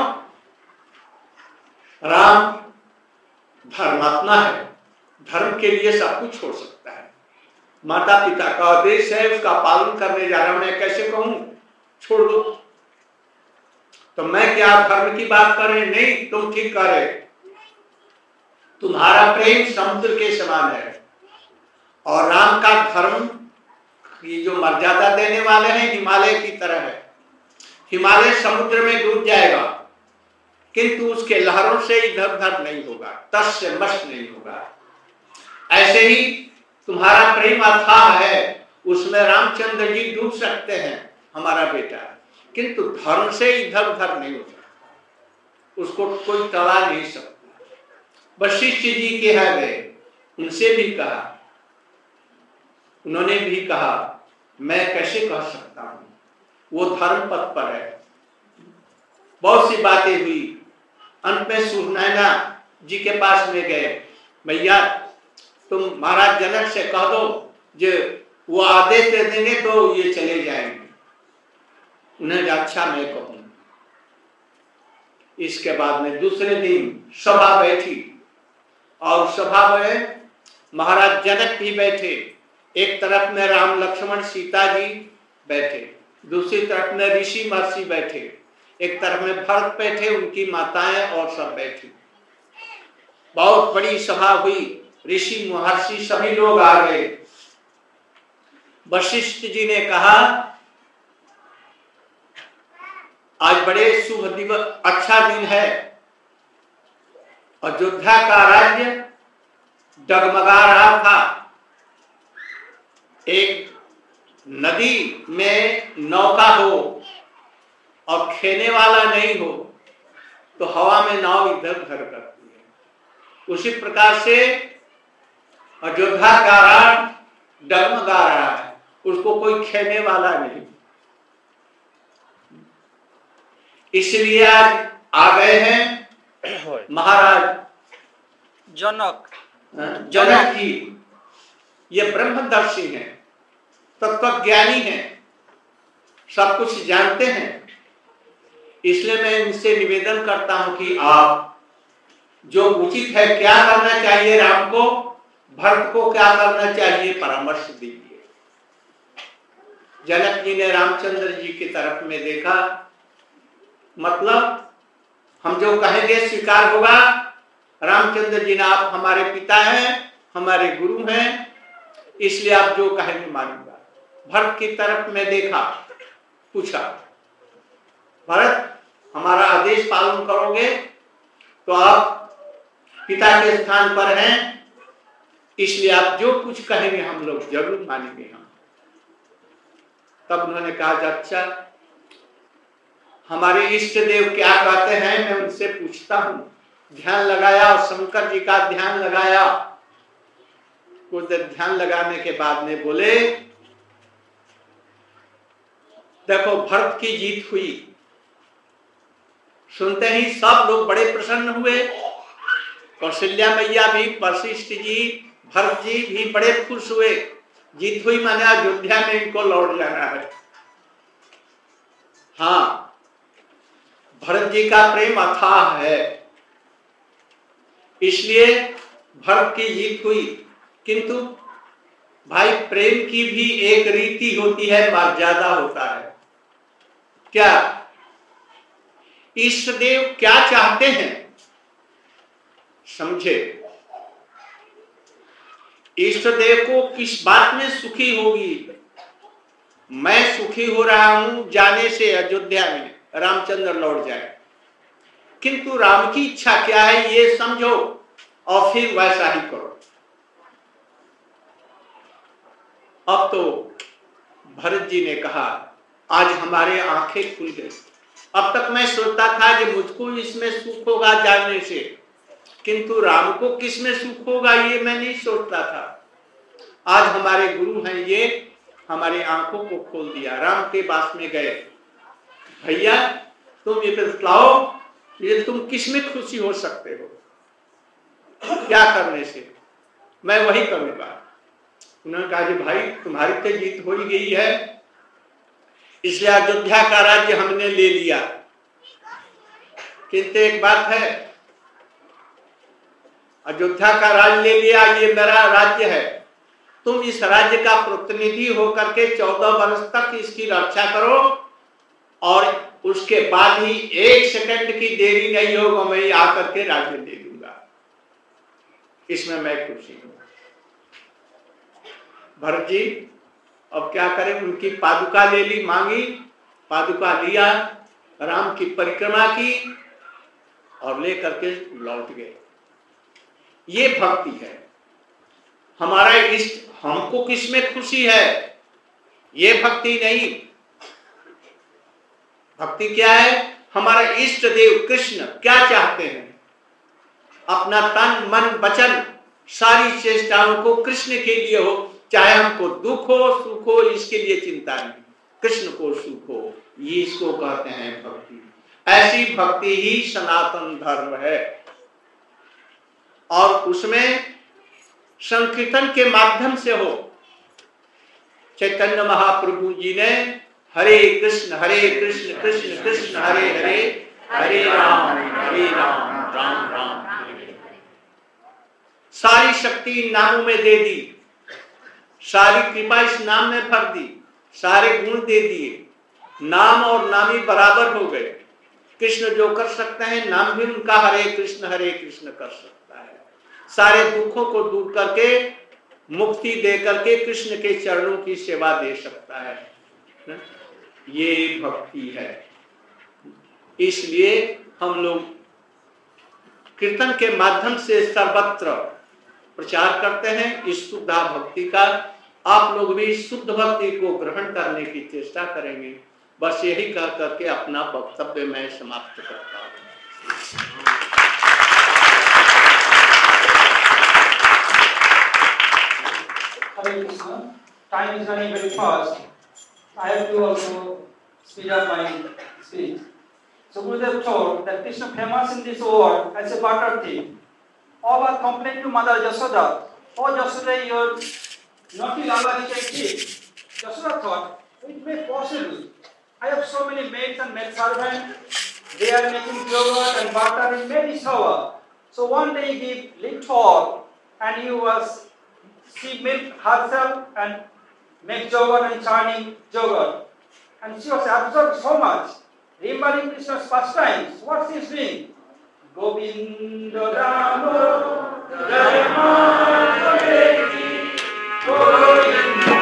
राम धर्मात्मा है, धर्म के लिए सब कुछ छोड़ सकता है। माता पिता का आदेश है, उसका पालन करने जा रहा हूं, मैं कैसे कहूं छोड़ दो? तो मैं क्या धर्म की बात कर रहे? नहीं, तुम ठीक कर रहे। तुम्हारा प्रेम समुद्र के समान है और राम का धर्म की जो मर्यादा देने वाले हैं हिमालय की तरह है। हिमालय समुद्र में डूब जाएगा, किंतु उसके लहरों से इधर उधर नहीं होगा, तस से मस नहीं होगा। ऐसे ही तुम्हारा प्रेम अथाह है, उसमें रामचंद्र जी डूब सकते हैं, हमारा बेटा, किंतु धर्म से इधर उधर नहीं हो सकता, उसको कोई टला नहीं सकता। वशिष्ठ जी के यहाँ गए, उनसे भी कहा, उन्होंने भी कहा मैं कैसे कह सकता हूं, वो धर्म पथ पर है। बहुत सी बातें हुई। अंत में सुनैना जी के पास में गए। भैया तुम महाराज जनक से कह दो, जो वो आदेश दे देंगे तो ये चले जाएंगे। उन्हें अच्छा मैं कहूं। इसके बाद में दूसरे दिन सभा बैठी और सभा में महाराज जनक भी बैठे। एक तरफ में राम लक्ष्मण सीता जी बैठे, दूसरी तरफ में ऋषि महर्षि बैठे, एक तरफ में भरत बैठे, उनकी माताएं और सब बैठी। बहुत बड़ी सभा हुई, ऋषि महर्षि सभी लोग आ गए। वशिष्ठ जी ने कहा आज बड़े शुभ दिवस, अच्छा दिन है। अयोध्या का राज्य डगमगा रहा था। एक नदी में नौका हो और खेने वाला नहीं हो तो हवा में नाव इधर उधर करती है। उसी प्रकार से अयोध्या का राज्य डगमगा रहा है, उसको कोई खेने वाला नहीं। इसलिए आज आ गए हैं महाराज जनक जनक जी। ये ब्रह्मदर्शी हैं, तत्वज्ञानी हैं, सब कुछ जानते हैं। इसलिए मैं इनसे निवेदन करता हूं कि आप जो उचित है, क्या करना चाहिए राम को, भरत को क्या करना चाहिए, परामर्श दीजिए। जनक जी ने रामचंद्र जी की तरफ में देखा, मतलब हम जो कहेंगे स्वीकार होगा, रामचंद्र जी ने आप हमारे पिता हैं, हमारे गुरु हैं, इसलिए आप जो कहेंगे मानूंगा। भरत की तरफ में देखा, पूछा, भरत हमारा आदेश पालन करोगे तो आप पिता के स्थान पर हैं, इसलिए आप जो कुछ कहेंगे हम लोग जरूर मानेंगे। हम तब उन्होंने कहा, अच्छा हमारे इष्ट देव क्या कहते हैं, मैं उनसे पूछता हूं। ध्यान लगाया और शंकर जी का ध्यान लगाया। कुछ देर ध्यान लगाने के बाद में बोले, देखो भरत की जीत हुई। सुनते ही सब लोग बड़े प्रसन्न हुए। कौशल्या मैया भी, वशिष्ठ जी, भरत जी भी बड़े खुश हुए। जीत हुई माने अयोध्या में इनको लौट जाना है। हाँ, भरत जी का प्रेम अथाह है, इसलिए भरत की जीत हुई। किंतु भाई प्रेम की भी एक रीति होती है, मर्यादा होता है। क्या इष्ट देव क्या चाहते हैं समझे। इष्ट देव को किस बात में सुखी होगी। मैं सुखी हो रहा हूं जाने से अयोध्या में रामचंद्र लौट जाए, किंतु राम की इच्छा क्या है ये समझो और फिर वैसा ही करो। अब तो भरत जी ने कहा, आज हमारे आंखें खुल गई। अब तक मैं सोचता था कि मुझको इसमें सुख होगा जानने से, किंतु राम को किस में सुख होगा ये मैं नहीं सोचता था। आज हमारे गुरु हैं, ये हमारी आंखों को खोल दिया। राम के पास में गए, भैया तुम ये बतलाओ, ये तुम किस में खुशी हो सकते हो, क्या करने से। मैं वही करूंगा। उन्होंने कहा कि भाई तुम्हारी तो जीत हो ही गई है, इसलिए अयोध्या का राज्य हमने ले लिया, किंतु एक बात है, अयोध्या का राज्य ले लिया, ये मेरा राज्य है। तुम इस राज्य का प्रतिनिधि होकर के चौदह वर्ष तक इसकी रक्षा करो, और उसके बाद ही एक सेकंड की देरी नहीं होगा, मैं आकर के राज्य दे दूंगा। इसमें मैं खुशी हूं। भरत जी अब क्या करें, उनकी पादुका ले ली, मांगी, पादुका लिया, राम की परिक्रमा की और लेकर के लौट गए। ये भक्ति है। हमारा इष्ट, हमको किसमें खुशी है ये भक्ति नहीं। भक्ति क्या है, हमारा इष्ट देव कृष्ण क्या चाहते हैं, अपना तन मन वचन सारी चेष्टाओं को कृष्ण के लिए हो, चाहे हमको दुख हो सुख हो इसके लिए चिंता नहीं, कृष्ण को सुख हो, ये इसको कहते हैं भक्ति। ऐसी भक्ति ही सनातन धर्म है, और उसमें संकीर्तन के माध्यम से हो। चैतन्य महाप्रभु जी ने हरे कृष्ण हरे कृष्ण कृष्ण कृष्ण हरे हरे, हरे राम हरे राम राम राम हरे। सारी शक्ति इन नामों में दे दी, सारी कृपा इस नाम में भर दी, सारे गुण दे दिए, नाम और नामी बराबर हो गए। कृष्ण जो कर सकते हैं नाम भी उनका हरे कृष्ण हरे कृष्ण कर सकता है। सारे दुखों को दूर करके मुक्ति दे करके कृष्ण के चरणों की सेवा दे सकता है। ये भक्ति है। इसलिए हम लोग कीर्तन के माध्यम से सर्वत्र प्रचार करते हैं इस शुद्ध भक्ति का। आप लोग भी शुद्ध भक्ति को ग्रहण करने की चेष्टा करेंगे। बस यही कह करके अपना वक्तव्य मैं समाप्त करता हूँ। Hare Krishna. Time is running very fast. I have to also speed up my speech. So Gurudev told that Krishna famous in this world as a butter thief. All are complained to Mother Yashoda, "Oh Yashoda, your naughty Lala is a thief." Yashoda thought, it may possible. I have so many maids and maid servants. They are making yogurt and butter in many shower. So one day he gave little for, and he was she milk herself and make yogurt and churning yogurt. And she was absorbed so much, remembering Krishna's pastimes. What she is doing? Govinda Damodara Madhaveti, Govinda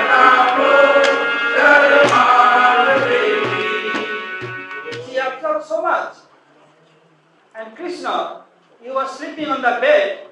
Damodara Madhaveti. She absorbed so much. And Krishna, he was sleeping on the bed,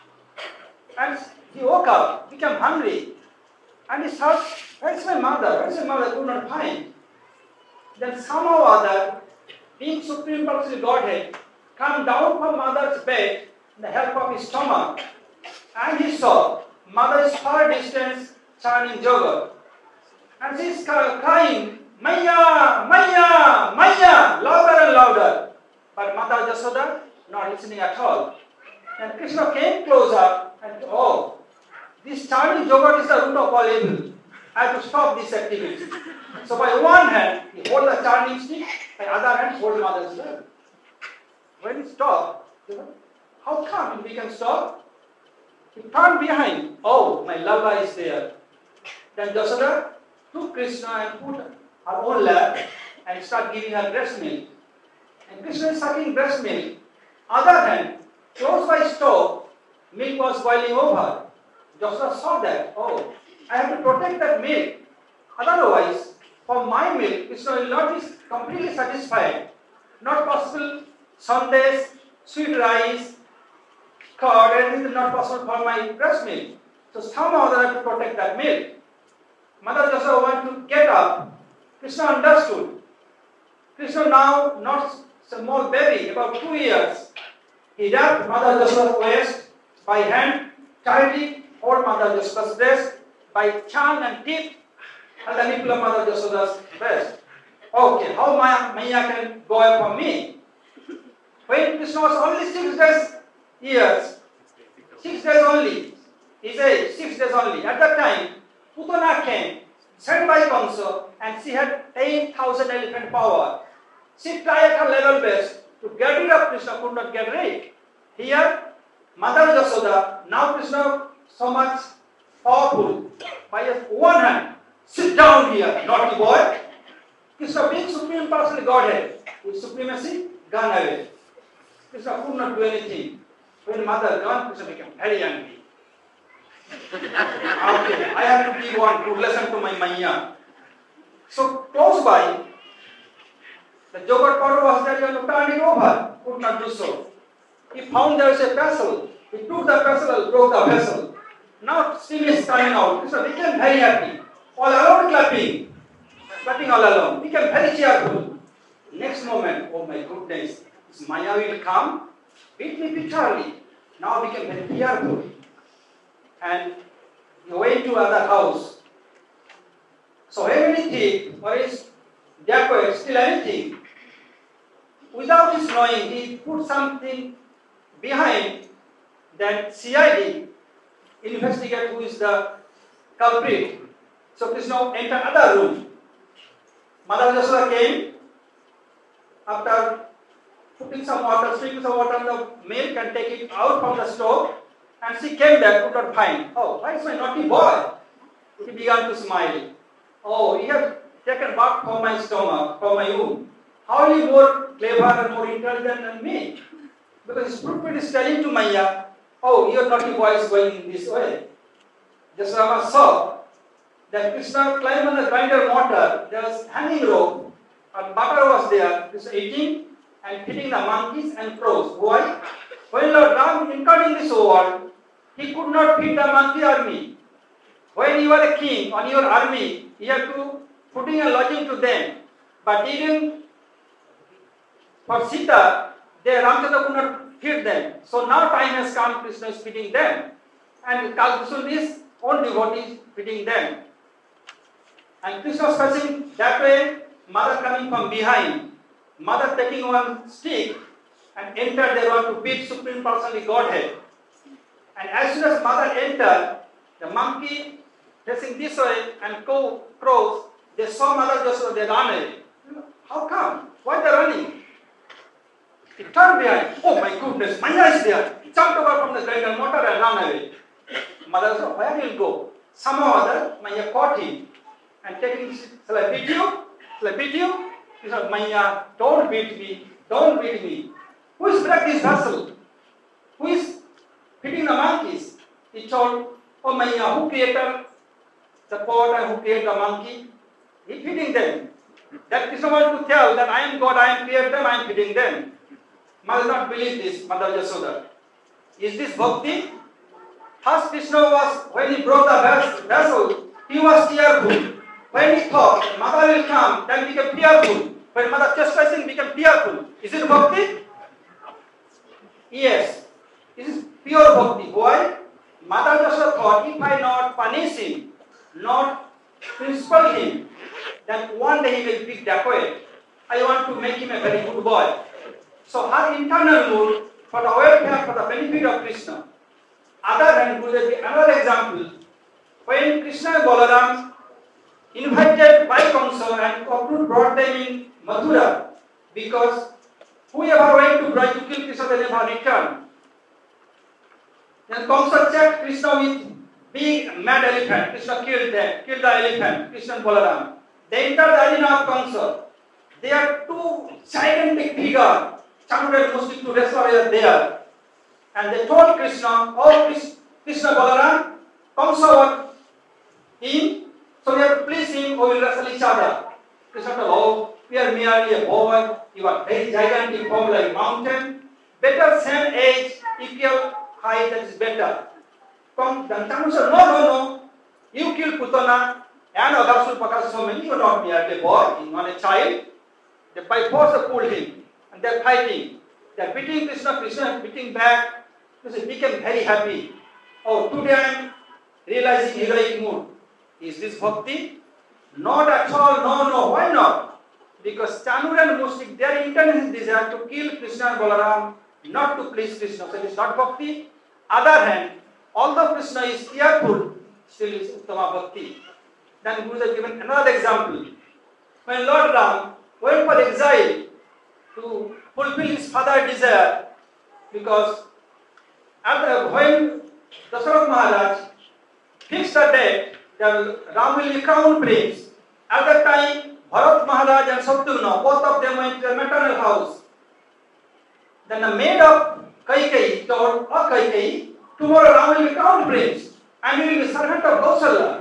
and he woke up, became hungry, and he thought, where's my mother? Where's my mother? Could not find. Then somehow or other, being Supreme Personality Godhead, come down from mother's bed in the help of his stomach, and he saw mother is far distance chanting yoga, and she is crying, Maya, Maya, Maya, louder and louder. But Mother Jasoda not listening at all. And Krishna came closer and oh, this chanting yoga is the root of all evil. I have to stop this activity. So by one hand, he hold the chanting stick, by other hand, hold mother's leg. When he stopped, how come we can stop? He turned behind. Oh, my lover is there. Then Jasoda took Krishna and put her own lap and start giving her breast milk. And Krishna is sucking breast milk. Other hand, close by stove, milk was boiling over. Jasoda saw that. Oh, I have to protect that milk. Otherwise, from my milk, Krishna will not be completely satisfied. Not possible sandesh, sweet rice, curd, anything is not possible for my breast milk. So somehow I have to protect that milk. Mother Jasoda wanted to get up. Krishna understood. Krishna now not small baby, about two years. He wrapped Mother Jasoda's waist by hand, tightly hold Mother Jasoda's breast by chan and tip, and the nipple of Mother Jasoda's breast. Okay, how Maya, Maya can go away from me? When Krishna was only six days years, six days only, his age, six days only. At that time, Putana came, sent by Kamsa, and she had ten thousand elephant power. She tried her level best to get rid of Krishna, could not get rid. Here, Mother Jasoda, now Krishna so much powerful, by one hand, sit down here, naughty boy. Krishna being Supreme Personality Godhead, with supremacy, gone away. Krishna could not do anything. When Mother gone, Krishna became very angry. Okay, I have to give one good lesson to my Maya. So close by, the yogurt powder was there, you have to turn it over. Could not do so. He found there was a vessel. He took the vessel, broke the vessel. Now steam is coming out. Krishna became very happy. All alone clapping. Clapping all alone. Became very cheerful. Next moment, oh my goodness, this Maya will come, beat me bitterly. Now became very fearful. And he went to other house. So anything, or is decorated, still anything, without his knowing, he put something behind that C I D, investigate who is the culprit. So Krishna entered other room. Mother Jasoda came, after putting some water, sprinkling some water on the milk and take it out from the stove, and she came back, could not find. Oh, why is my naughty boy? He began to smile. Oh, he has taken bath from my stomach, from my womb. How are you more clever and more intelligent than me? Because his pulpit is telling to Maya, oh, your naughty boy is going in this way. Jasoda saw that Krishna climbed on the grinder motor, there was hanging rope, and butter was there, Krishna eating and feeding the monkeys and crows. Why? When Lord Ram entered in this world, he could not feed the monkey army. When you are a king on your army, you have to putting a lodging to them. But even for Sita, they Ramchandra could not feed them. So now time has come, Krishna is feeding them. And Kalkusun is own devotees feeding them. And Krishna was passing that way, mother coming from behind. Mother taking one stick and entered there want to beat Supreme Personality Godhead. And as soon as mother entered, the monkey facing this way and crow, crows, they saw Mother Jasoda, they ran away. How come? Why they running? He turned behind. Oh my goodness, Maya is there. He jumped over from the grinder motor and ran away. Mother said, where will go? Somehow or other, Maya caught him and taking, shall I beat you? Shall I beat you? He said, Maya, don't beat me. Don't beat me. Who is break this vessel? Who is feeding the monkeys? He told, oh Maya, who created the pot and who created the monkey? He feeding them. That Krishna wants to tell that I am God, I am created them, I am feeding them. Mother not believe this, Mother Yashoda. Is this bhakti? First Krishna was, when he brought the vessel, he was tearful. When he thought, Mother will come, then he became fearful. When Mother chastising, became fearful. Is it bhakti? Yes. This is pure bhakti. Why? Mother Yashoda thought, if I not punish him, not principle him, then one day he will be dacoit. I want to make him a very good boy. So her internal mood for the welfare, for the benefit of Krishna. Other hand, will be another example. When Krishna and Balaram invited by Kamsa and Kapoor brought them in Mathura, because whoever went to try to kill Krishna, they never returned. Then Kamsa checked Krishna with big mad elephant. Krishna killed them, killed the elephant, Krishna and Balaram. They entered the arena of Kamsa. They are two gigantic figures. Chandradev and Muslim to wrestle are there. And they told Krishna, oh Krishna Balaram, Kamsa was him, so we have to please him, we will wrestle each other. Krishna told, oh, we are merely a boy, you are very gigantic, form like mountain. Better same age, equal height, that is better. Come, then Chandradev said, no, no, no, you kill Putana and Agasur Pakasa, so many, you are not merely a boy, you are not a child. They by force they pulled him, and they are fighting. They are beating Krishna, Krishna beating back. Krishna became very happy. Oh, today I am realizing heroic mood. Is this bhakti? Not at all, no, no, why not? Because Chanur and Musik, their intention is desire to kill Krishna and Balaram, not to please Krishna. So it is not bhakti. Other hand, although Krishna is fearful, still is Uttama bhakti. Then Guru has given another example. When Lord Ram went for exile to fulfill his father's desire, because at the, when Dasarath Maharaj fixed the date that Ram will be crowned prince, at that time Bharat Maharaj and Satyavana, both of them went to their maternal house. Then the maid of Kaikeyi told, oh Kaikeyi, tomorrow Ram will be crowned prince and he will be servant of Kausala.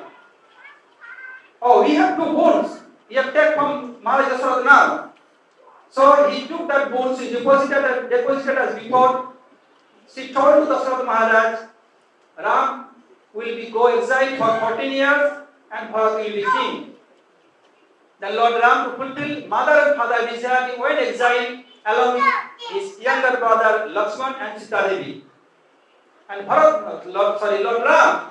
Oh, we have two boons. We have taken from Maharaj Dasarath now. So he took that boon, he deposited, deposited as before. She told to Dasarath Maharaj, Ram will be go exile for fourteen years and Bharat will be king. Then Lord Ram, to fulfill mother and father desire, he went exile along with his younger brother Lakshman and Sita Devi. And Bharat, Lord, sorry, Lord Ram.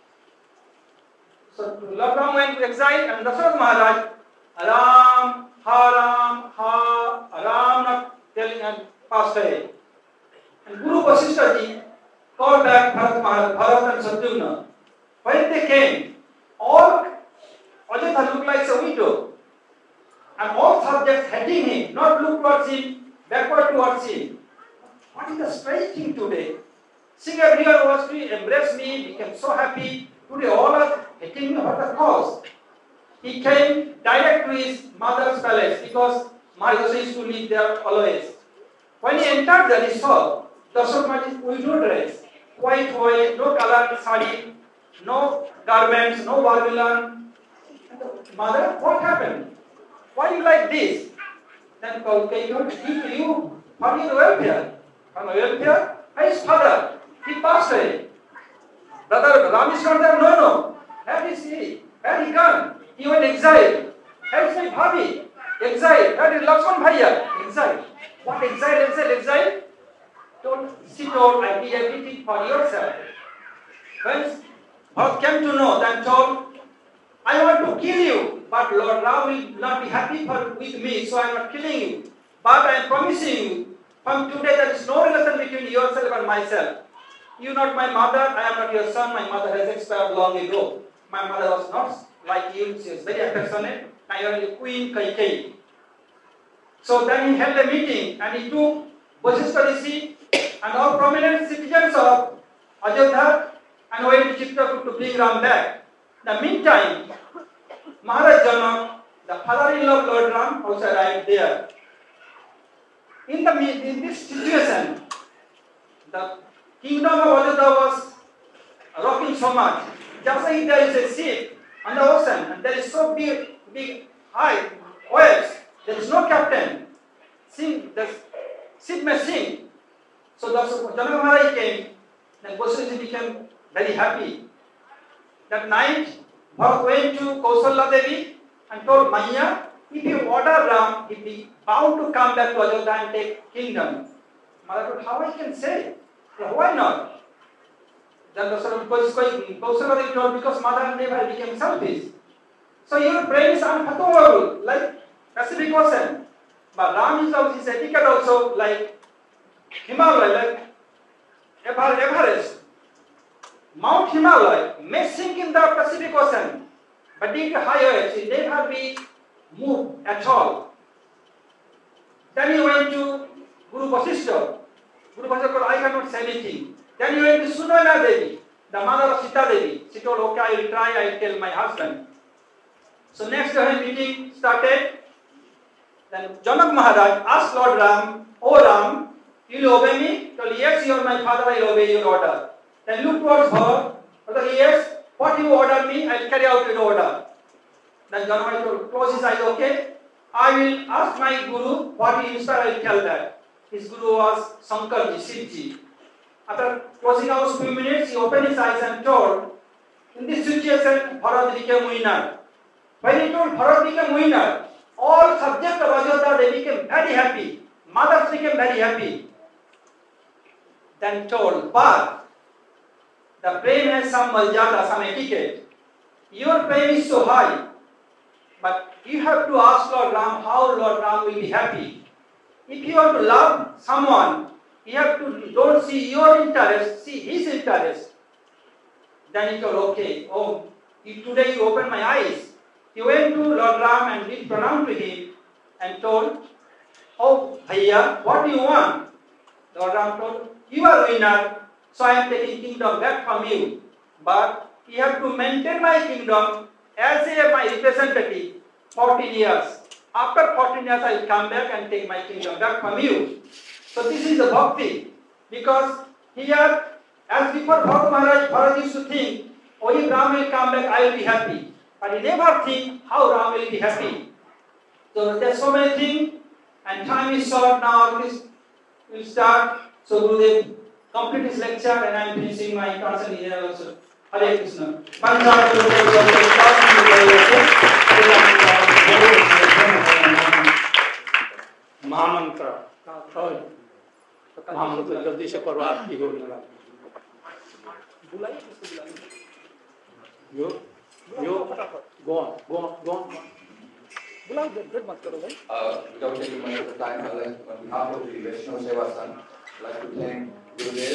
So Lord Ram went to exile and Dasarath Maharaj, Ram, Ha Ram, Ha Ram, not telling and passed away. And Guru Vasishtha ji called back Bharat, Bharat and Satyavana. When they came, all Ajatha looked like a widow. And all subjects hating him, not look towards him, backward towards him. What is the strange thing today? Seeing everyone was to embrace me, became so happy. Today all are hating me. What the cause? He came direct to his mother's palace because Maharaj used to live there always. When he entered there, he saw Dasarath Maharaj with no dress, white, white, no colored sari, no garments, no varmilan. Mother, what happened? Why you like this? Then Kaikeyi told, you for your welfare. For my welfare? His father, he passed away. Brother Ram is not there? No, no. Where is he? Where he gone? He went exile. Where is my bhabhi? Exile. Where is Lakshman Bhaiya? Exile. What exile, exile, exile? Told, she told, I did everything for yourself. When Bharat came to know, then told, I want to kill you, but Lord Ram will not be happy for, with me, so I am not killing you. But I am promising you, from today there is no relation between yourself and myself. You are not my mother, I am not your son, my mother has expired long ago. My mother was not like you, she was very affectionate. Now you are the Queen Kaikeyi. So then he held a meeting and he took Vasishtha Rishi and all prominent citizens of Ajodhya and went to Chitrakoot to bring Ram back. In the meantime, Maharaj Janak, the father-in-law of Lord Ram, also arrived there. in the in this situation, the kingdom of Ajodha was rocking so much. Just like there is a ship on the ocean, and there is so big, big, high waves. There is no captain. Sink, the ship may sink. So the Janaka Maharaj came, then Goswami became very happy. That night, Bharat went to Kausala Devi and told Maya, if you order Ram, he will be bound to come back to Ajodha and take kingdom. Mother told, how I can say? Well, why not? Then the sort of Kausala Devi told, because mother never became selfish. So your brain is unfathomable, like Pacific Ocean. But Ram is also his etiquette also like Himalaya, like Everest. Mount Himalaya may sink in the Pacific Ocean, but due to high waves, it never be moved at all. Then he went to Guru Vasishtha. Guru Vasishtha told, I cannot say anything. Then he went to Sunana Devi, the mother of Sita Devi. She told, okay, I will try, I will tell my husband. So next day when meeting started, then Janak Maharaj asked Lord Ram, O Ram, you will obey me? He told, yes, you are my father, I will obey your order. Then look towards her, told, yes, what you order me, I will carry out your order. Then Janak Maharaj told, close his eyes, okay, I will ask my Guru what he inspired, I will tell that. His Guru was Sankarji, Shivji. After closing out few minutes, he opened his eyes and told, in this situation, Bharat became winner. When he told Bharat became winner, all subjects of Ajodha, they became very happy. Mothers became very happy. Then told, but the prem has some maljada, some etiquette. Your prem is so high, but you have to ask Lord Ram how Lord Ram will be happy. If you want to love someone, you have to don't see your interest, see his interest. Then he told, okay, oh, today you opened my eyes. He went to Lord Ram and did pranam to him and told, oh, Bhaiya, what do you want? Lord Ram told, you are winner, so I am taking kingdom back from you. But you have to maintain my kingdom as a, my representative fourteen years. After fourteen years, I will come back and take my kingdom back from you. So this is the bhakti. Because here, as before Bharat Maharaj, Bharat used to think, oh, if Ram will come back, I will be happy. But he never think how Ram will be happy. So there are so many things, and time is short now. This will start. So Gurudev complete his lecture, and I am finishing my concern here also. Hare Krishna. महामंत्र महामंत्र जल्दी से करो आपकी हो yo yo go on go on go on बुलाओ date मत करो भाई. Without taking much of the time, I'd like, on behalf of the Vaishnava Seva Sangh, I'd like to thank Gurudev